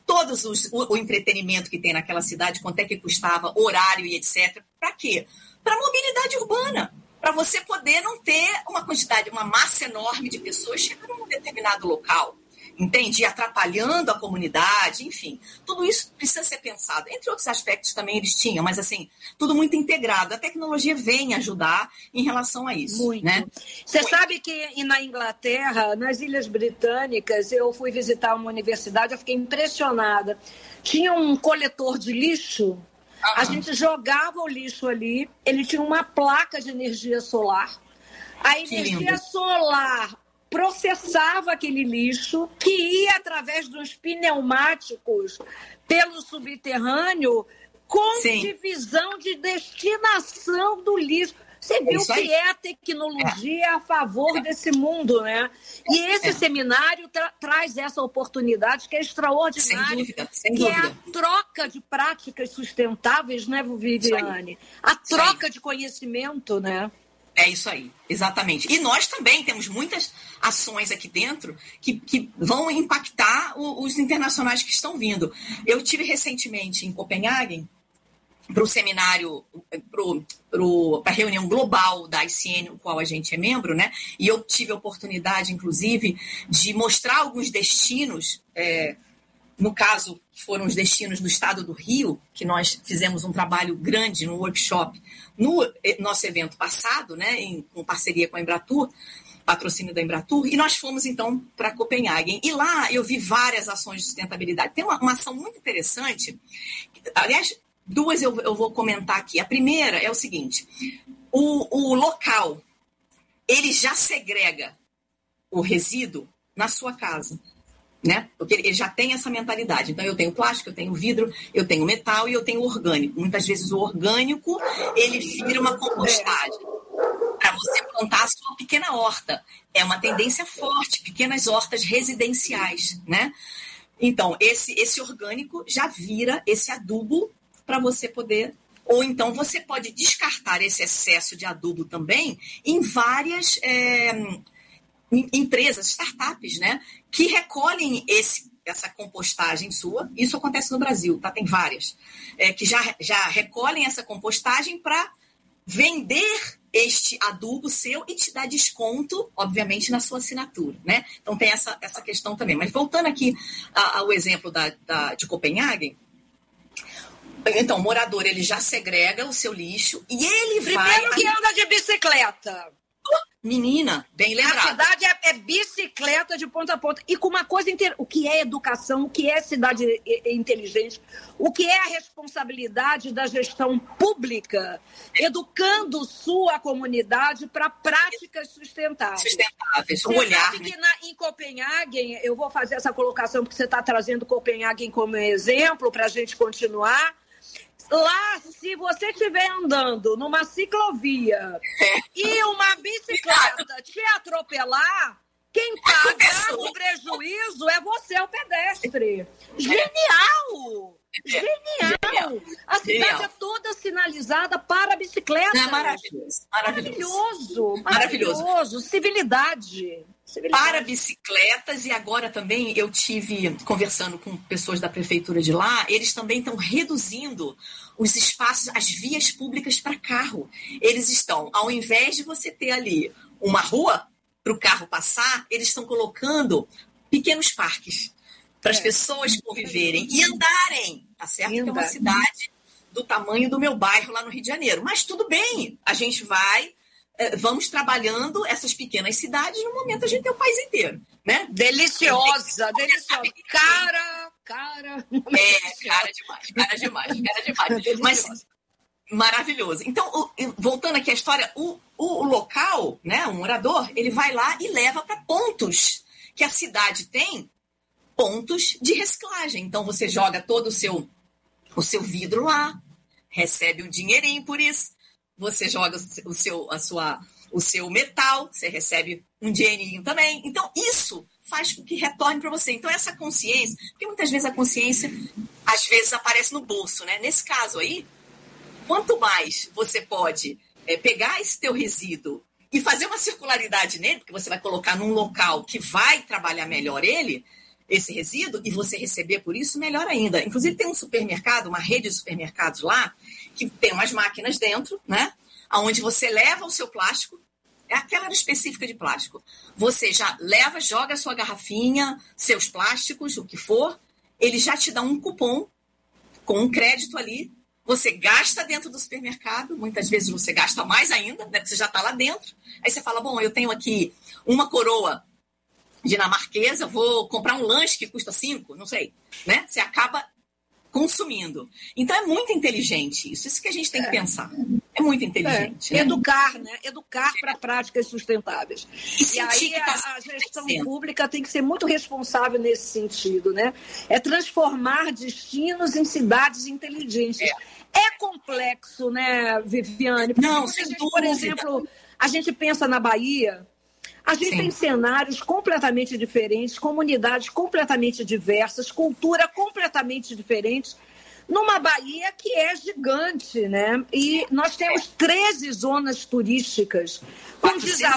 Speaker 9: O entretenimento que tem naquela cidade, quanto é que custava, horário e etc. Para quê? Para mobilidade urbana, para você poder não ter uma massa enorme de pessoas chegando num determinado local. Entende? E atrapalhando a comunidade, enfim. Tudo isso precisa ser pensado. Entre outros aspectos também eles tinham, mas assim, tudo muito integrado. A tecnologia vem ajudar em relação a isso.
Speaker 8: Muito.
Speaker 9: Né?
Speaker 8: Você sabe que na Inglaterra, nas Ilhas Britânicas, eu fui visitar uma universidade, eu fiquei impressionada. Tinha um coletor de lixo, a gente jogava o lixo ali, ele tinha uma placa de energia solar. A energia solar processava aquele lixo que ia através dos pneumáticos pelo subterrâneo com divisão de destinação do lixo. Você viu que é a tecnologia a favor desse mundo, né? E esse seminário traz essa oportunidade que é extraordinária,
Speaker 9: sem
Speaker 8: que
Speaker 9: dúvida.
Speaker 8: é a troca de práticas sustentáveis, né, Viviane? A troca de conhecimento, né?
Speaker 9: É isso aí, exatamente. E nós também temos muitas ações aqui dentro que vão impactar os internacionais que estão vindo. Eu tive recentemente em Copenhague para o seminário, para a reunião global da ICN, o qual a gente é membro, né? E eu tive a oportunidade, inclusive, de mostrar alguns destinos, no caso, foram os destinos do estado do Rio, que nós fizemos um trabalho grande no workshop, no nosso evento passado, né, em parceria com a Embratur, patrocínio da Embratur, e nós fomos, então, para Copenhague. E lá eu vi várias ações de sustentabilidade. Tem uma ação muito interessante, aliás, duas eu vou comentar aqui. A primeira é o seguinte, o local, ele já segrega o resíduo na sua casa. Né? Porque ele já tem essa mentalidade. Então, eu tenho plástico, eu tenho vidro, eu tenho metal e eu tenho orgânico. Muitas vezes o orgânico, ele vira uma compostagem para você plantar a sua pequena horta. É uma tendência forte, pequenas hortas residenciais, né? Então, esse orgânico já vira esse adubo para você poder... Ou então, você pode descartar esse excesso de adubo também em várias... empresas, startups, né, que recolhem essa compostagem sua. Isso acontece no Brasil, tá? Tem várias, que já recolhem essa compostagem para vender este adubo seu e te dar desconto, obviamente, na sua assinatura, né? Então tem essa questão também. Mas voltando aqui ao exemplo de Copenhague, então, o morador, ele já segrega o seu lixo e ele
Speaker 8: Primeiro que anda de bicicleta.
Speaker 9: Menina, bem lembrada.
Speaker 8: A cidade é bicicleta de ponta a ponta. E com uma coisa inteira, o que é educação, o que é cidade inteligente, o que é a responsabilidade da gestão pública, educando sua comunidade para práticas sustentáveis.
Speaker 9: Sustentáveis,
Speaker 8: Você sabe que em Copenhague, eu vou fazer essa colocação porque você está trazendo Copenhague como exemplo para a gente continuar. Lá, se você estiver andando numa ciclovia e uma bicicleta te atropelar, quem paga o prejuízo é você, o pedestre. Genial! Genial! A cidade é toda sinalizada para bicicletas.
Speaker 9: É maravilhoso.
Speaker 8: Maravilhoso. Civilidade.
Speaker 9: Para bicicletas, e agora também eu tive conversando com pessoas da prefeitura de lá, eles também estão reduzindo os espaços, as vias públicas para carro. Eles estão, ao invés de você ter ali uma rua para o carro passar, eles estão colocando pequenos parques para as pessoas conviverem e andarem, tá certo? Que é uma cidade do tamanho do meu bairro lá no Rio de Janeiro. Mas tudo bem, a gente vamos trabalhando essas pequenas cidades, no momento a gente tem o país inteiro, né?
Speaker 8: Deliciosa. Cara
Speaker 9: demais. Mas Maravilhoso. Então, voltando aqui à história, o local, né, o morador, ele vai lá e leva para pontos que a cidade tem, pontos de reciclagem. Então, você joga todo o seu vidro lá, recebe um dinheirinho por isso, você joga o seu metal, você recebe um dinheirinho também. Então, isso faz com que retorne para você. Então, essa consciência, porque muitas vezes a consciência, às vezes, aparece no bolso, né? Nesse caso aí, quanto mais você pode pegar esse teu resíduo e fazer uma circularidade nele, porque você vai colocar num local que vai trabalhar melhor esse resíduo, e você receber por isso, melhor ainda. Inclusive, tem um supermercado, uma rede de supermercados lá, que tem umas máquinas dentro, né? Onde você leva o seu plástico, é aquela específica de plástico. Você já leva, joga a sua garrafinha, seus plásticos, o que for, ele já te dá um cupom com um crédito ali. Você gasta dentro do supermercado, muitas vezes você gasta mais ainda, né? Porque você já está lá dentro. Aí você fala, bom, eu tenho aqui uma coroa dinamarquesa, vou comprar um lanche que custa 5, não sei, né? Você acaba consumindo. Então, é muito inteligente isso. Isso que a gente tem que pensar. É muito inteligente. Né?
Speaker 8: Educar, né? Educar para práticas sustentáveis.
Speaker 9: E
Speaker 8: aí a gestão pública tem que ser muito responsável nesse sentido, né? É transformar destinos em cidades inteligentes. É complexo, né, Viviane? Porque
Speaker 9: não,
Speaker 8: sem dúvida. Por exemplo, a gente pensa na Bahia, a gente tem cenários completamente diferentes, comunidades completamente diversas, cultura completamente diferente, numa Bahia que é gigante, né? E nós temos 13 zonas turísticas com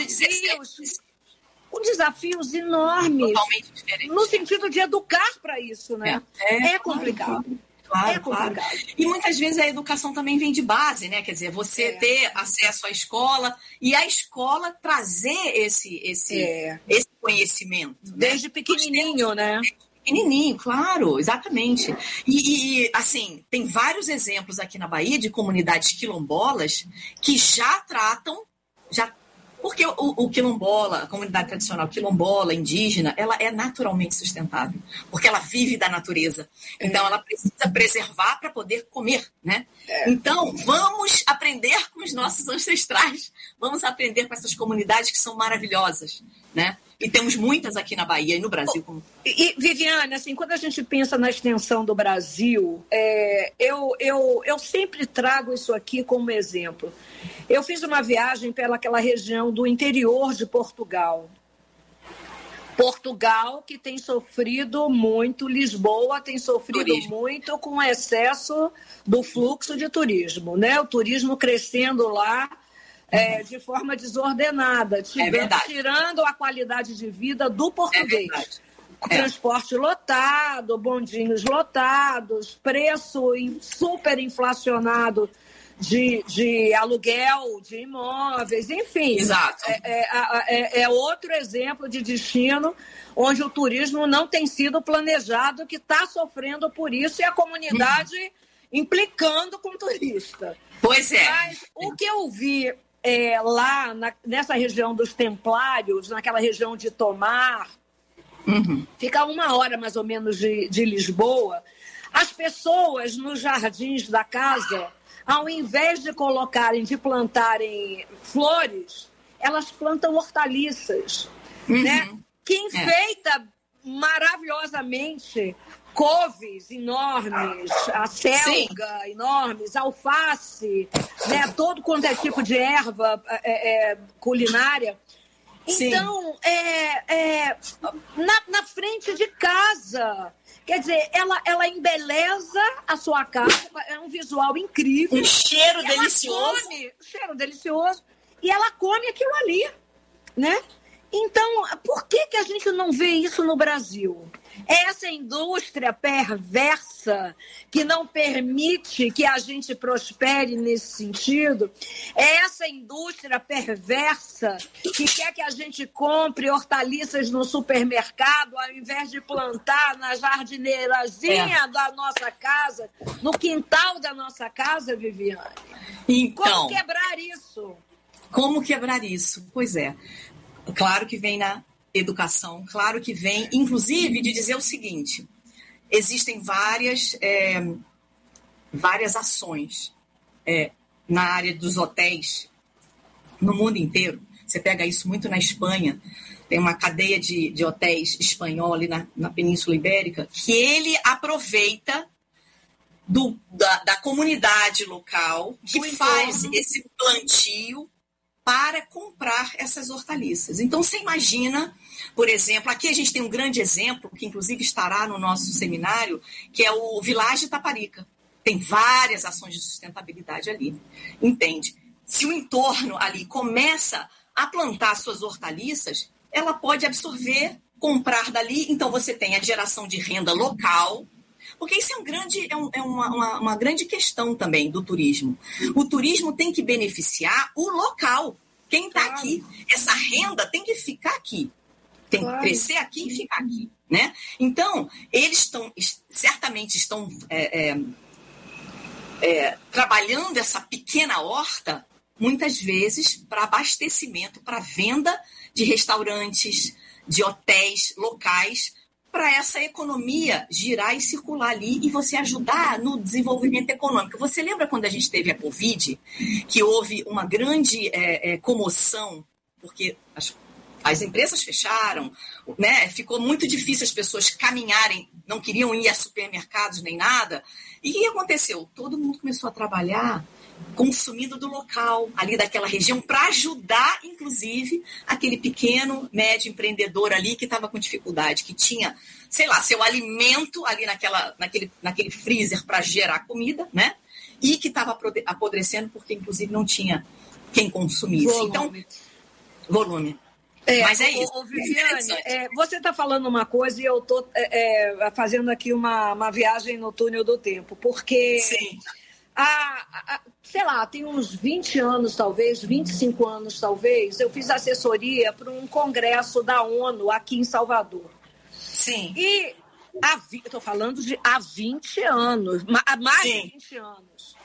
Speaker 8: desafios enormes,
Speaker 9: totalmente diferentes,
Speaker 8: no sentido de educar para isso, né? É complicado.
Speaker 9: Claro. E muitas vezes a educação também vem de base, né? Quer dizer, você ter acesso à escola e a escola trazer esse conhecimento.
Speaker 8: Desde pequenininho, né?
Speaker 9: Pequenininho, claro, exatamente. E, assim, tem vários exemplos aqui na Bahia de comunidades quilombolas que já tratam, porque o quilombola, a comunidade tradicional quilombola, indígena, ela é naturalmente sustentável, porque ela vive da natureza. Então, ela precisa preservar para poder comer, né? Então, vamos aprender com os nossos ancestrais, vamos aprender com essas comunidades que são maravilhosas, né? E temos muitas aqui na Bahia e no Brasil.
Speaker 8: E Viviane, assim, quando a gente pensa na extensão do Brasil, eu sempre trago isso aqui como exemplo. Eu fiz uma viagem pelaquela região do interior de Portugal. Portugal, que tem sofrido muito, Lisboa tem sofrido muito com o excesso do fluxo de turismo, né? O turismo crescendo lá de forma desordenada, tirando a qualidade de vida do português. Transporte lotado, bondinhos lotados, preço super inflacionado de aluguel de imóveis, enfim.
Speaker 9: Exato.
Speaker 8: É outro exemplo de destino onde o turismo não tem sido planejado, que está sofrendo por isso, e a comunidade implicando com o turista.
Speaker 9: Pois é.
Speaker 8: Mas o que eu vi lá nessa região dos Templários, naquela região de Tomar, fica 1 hora mais ou menos de Lisboa, as pessoas nos jardins da casa, ao invés de plantarem flores, elas plantam hortaliças, né? Que enfeita maravilhosamente couves enormes, acelga enormes, alface, né? Todo quanto é tipo de erva culinária. Então, na frente de casa. Quer dizer, ela embeleza a sua casa, é um visual incrível.
Speaker 9: Um cheiro delicioso.
Speaker 8: Cheiro delicioso. E ela come aquilo ali, né? Então, por que a gente não vê isso no Brasil? Essa indústria perversa que não permite que a gente prospere nesse sentido, essa indústria perversa que quer que a gente compre hortaliças no supermercado ao invés de plantar na jardineirazinha da nossa casa, no quintal da nossa casa, Viviane.
Speaker 9: Então,
Speaker 8: como quebrar isso?
Speaker 9: Como quebrar isso? Pois é. Claro que vem na educação, claro que vem, inclusive, de dizer o seguinte: existem várias ações na área dos hotéis no mundo inteiro. Você pega isso muito na Espanha. Tem uma cadeia de hotéis espanhol ali na Península Ibérica, que ele aproveita da comunidade local, que faz esse plantio para comprar essas hortaliças. Então, você imagina, por exemplo, aqui a gente tem um grande exemplo, que inclusive estará no nosso seminário, que é o Village Taparica. Tem várias ações de sustentabilidade ali, entende? Se o entorno ali começa a plantar suas hortaliças, ela pode absorver, comprar dali, então você tem a geração de renda local, porque isso uma grande questão também do turismo. O turismo tem que beneficiar o local, quem está aqui. Essa renda tem que ficar aqui, tem que crescer aqui e ficar aqui, né? Então, eles certamente estão trabalhando essa pequena horta, muitas vezes para abastecimento, para venda de restaurantes, de hotéis locais, para essa economia girar e circular ali e você ajudar no desenvolvimento econômico. Você lembra quando a gente teve a Covid, que houve uma grande comoção, porque as empresas fecharam, né? Ficou muito difícil as pessoas caminharem, não queriam ir a supermercados nem nada. E o que aconteceu? Todo mundo começou a trabalhar consumindo do local, ali daquela região, para ajudar, inclusive, aquele pequeno, médio empreendedor ali que estava com dificuldade, que tinha, sei lá, seu alimento ali naquele freezer para gerar comida, né? E que estava apodrecendo porque, inclusive, não tinha quem consumisse. Volume. Então, volume. Mas é isso.
Speaker 8: Viviane, você está falando uma coisa e eu estou fazendo aqui uma viagem no túnel do tempo, porque...
Speaker 9: Sim.
Speaker 8: Sei lá, tem uns 20 anos, talvez, 25 anos, talvez, eu fiz assessoria para um congresso da ONU aqui em Salvador.
Speaker 9: Sim.
Speaker 8: E estou falando de há 20 anos, mais de 20 anos.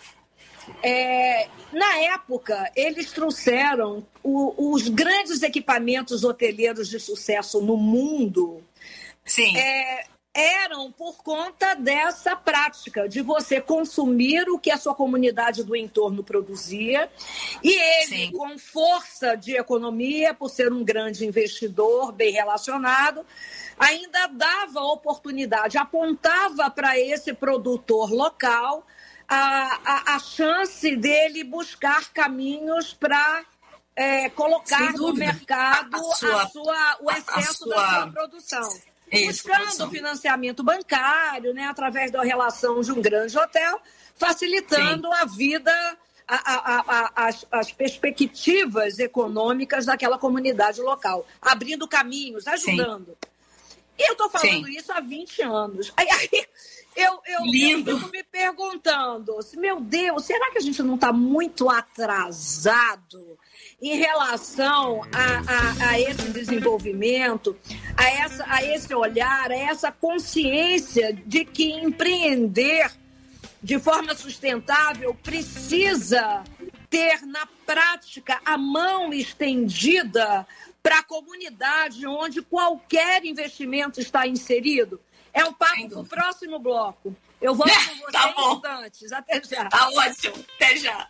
Speaker 8: Na época, eles trouxeram os grandes equipamentos hoteleiros de sucesso no mundo.
Speaker 9: Sim.
Speaker 8: Eram por conta dessa prática de você consumir o que a sua comunidade do entorno produzia e ele, Sim. com força de economia, por ser um grande investidor, bem relacionado, ainda dava oportunidade, apontava para esse produtor local a chance dele buscar caminhos para colocar no mercado o excesso da sua produção. Buscando financiamento bancário, né, através da relação de um grande hotel, facilitando Sim. a vida, as perspectivas econômicas daquela comunidade local, abrindo caminhos, ajudando. Sim. E eu estou falando Sim. isso há 20 anos. Aí eu fico me perguntando, meu Deus, será que a gente não está muito atrasado em relação a esse desenvolvimento, a esse olhar, a essa consciência de que empreender de forma sustentável precisa ter na prática a mão estendida para a comunidade onde qualquer investimento está inserido? É um papo do próximo bloco. Eu volto com você em instantes. Até já.
Speaker 9: Tá ótimo. Até já.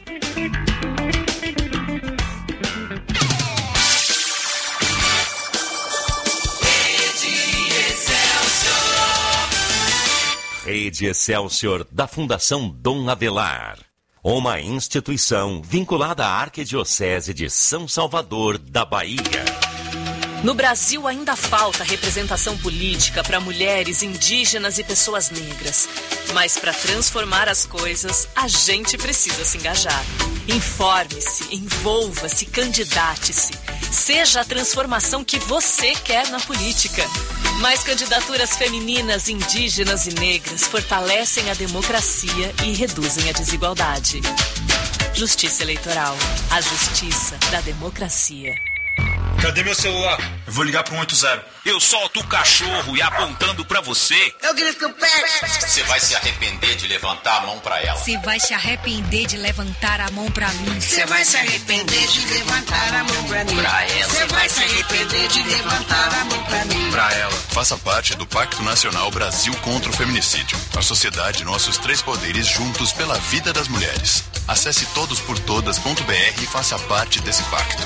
Speaker 5: Rede Excelsior, da Fundação Dom Avelar. Uma instituição vinculada à Arquidiocese de São Salvador, da Bahia.
Speaker 12: No Brasil ainda falta representação política para mulheres, indígenas e pessoas negras. Mas para transformar as coisas, a gente precisa se engajar. Informe-se, envolva-se, candidate-se. Seja a transformação que você quer na política. Mais candidaturas femininas, indígenas e negras fortalecem a democracia e reduzem a desigualdade. Justiça Eleitoral. A justiça da democracia.
Speaker 13: Cadê meu celular? Eu vou ligar pro 180.
Speaker 14: Eu solto o cachorro e apontando pra você.
Speaker 15: Eu grito que eu pego.
Speaker 14: Você vai se arrepender de levantar a mão pra ela.
Speaker 16: Você vai se arrepender de levantar a mão pra mim.
Speaker 15: Você vai se arrepender de levantar a mão pra mim.
Speaker 14: Pra ela.
Speaker 15: Você vai se arrepender de levantar a mão pra mim.
Speaker 13: Pra ela. Faça parte do Pacto Nacional Brasil contra o Feminicídio. A sociedade e nossos 3 poderes juntos pela vida das mulheres. Acesse todosportodas.br e faça parte desse pacto.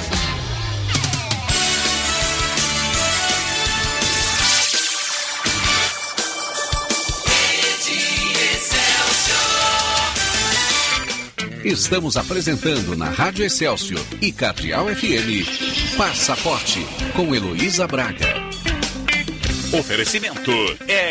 Speaker 7: Estamos apresentando na Rádio Excelsior e Cardeal FM Passaporte com Heloísa Braga.
Speaker 14: Oferecimento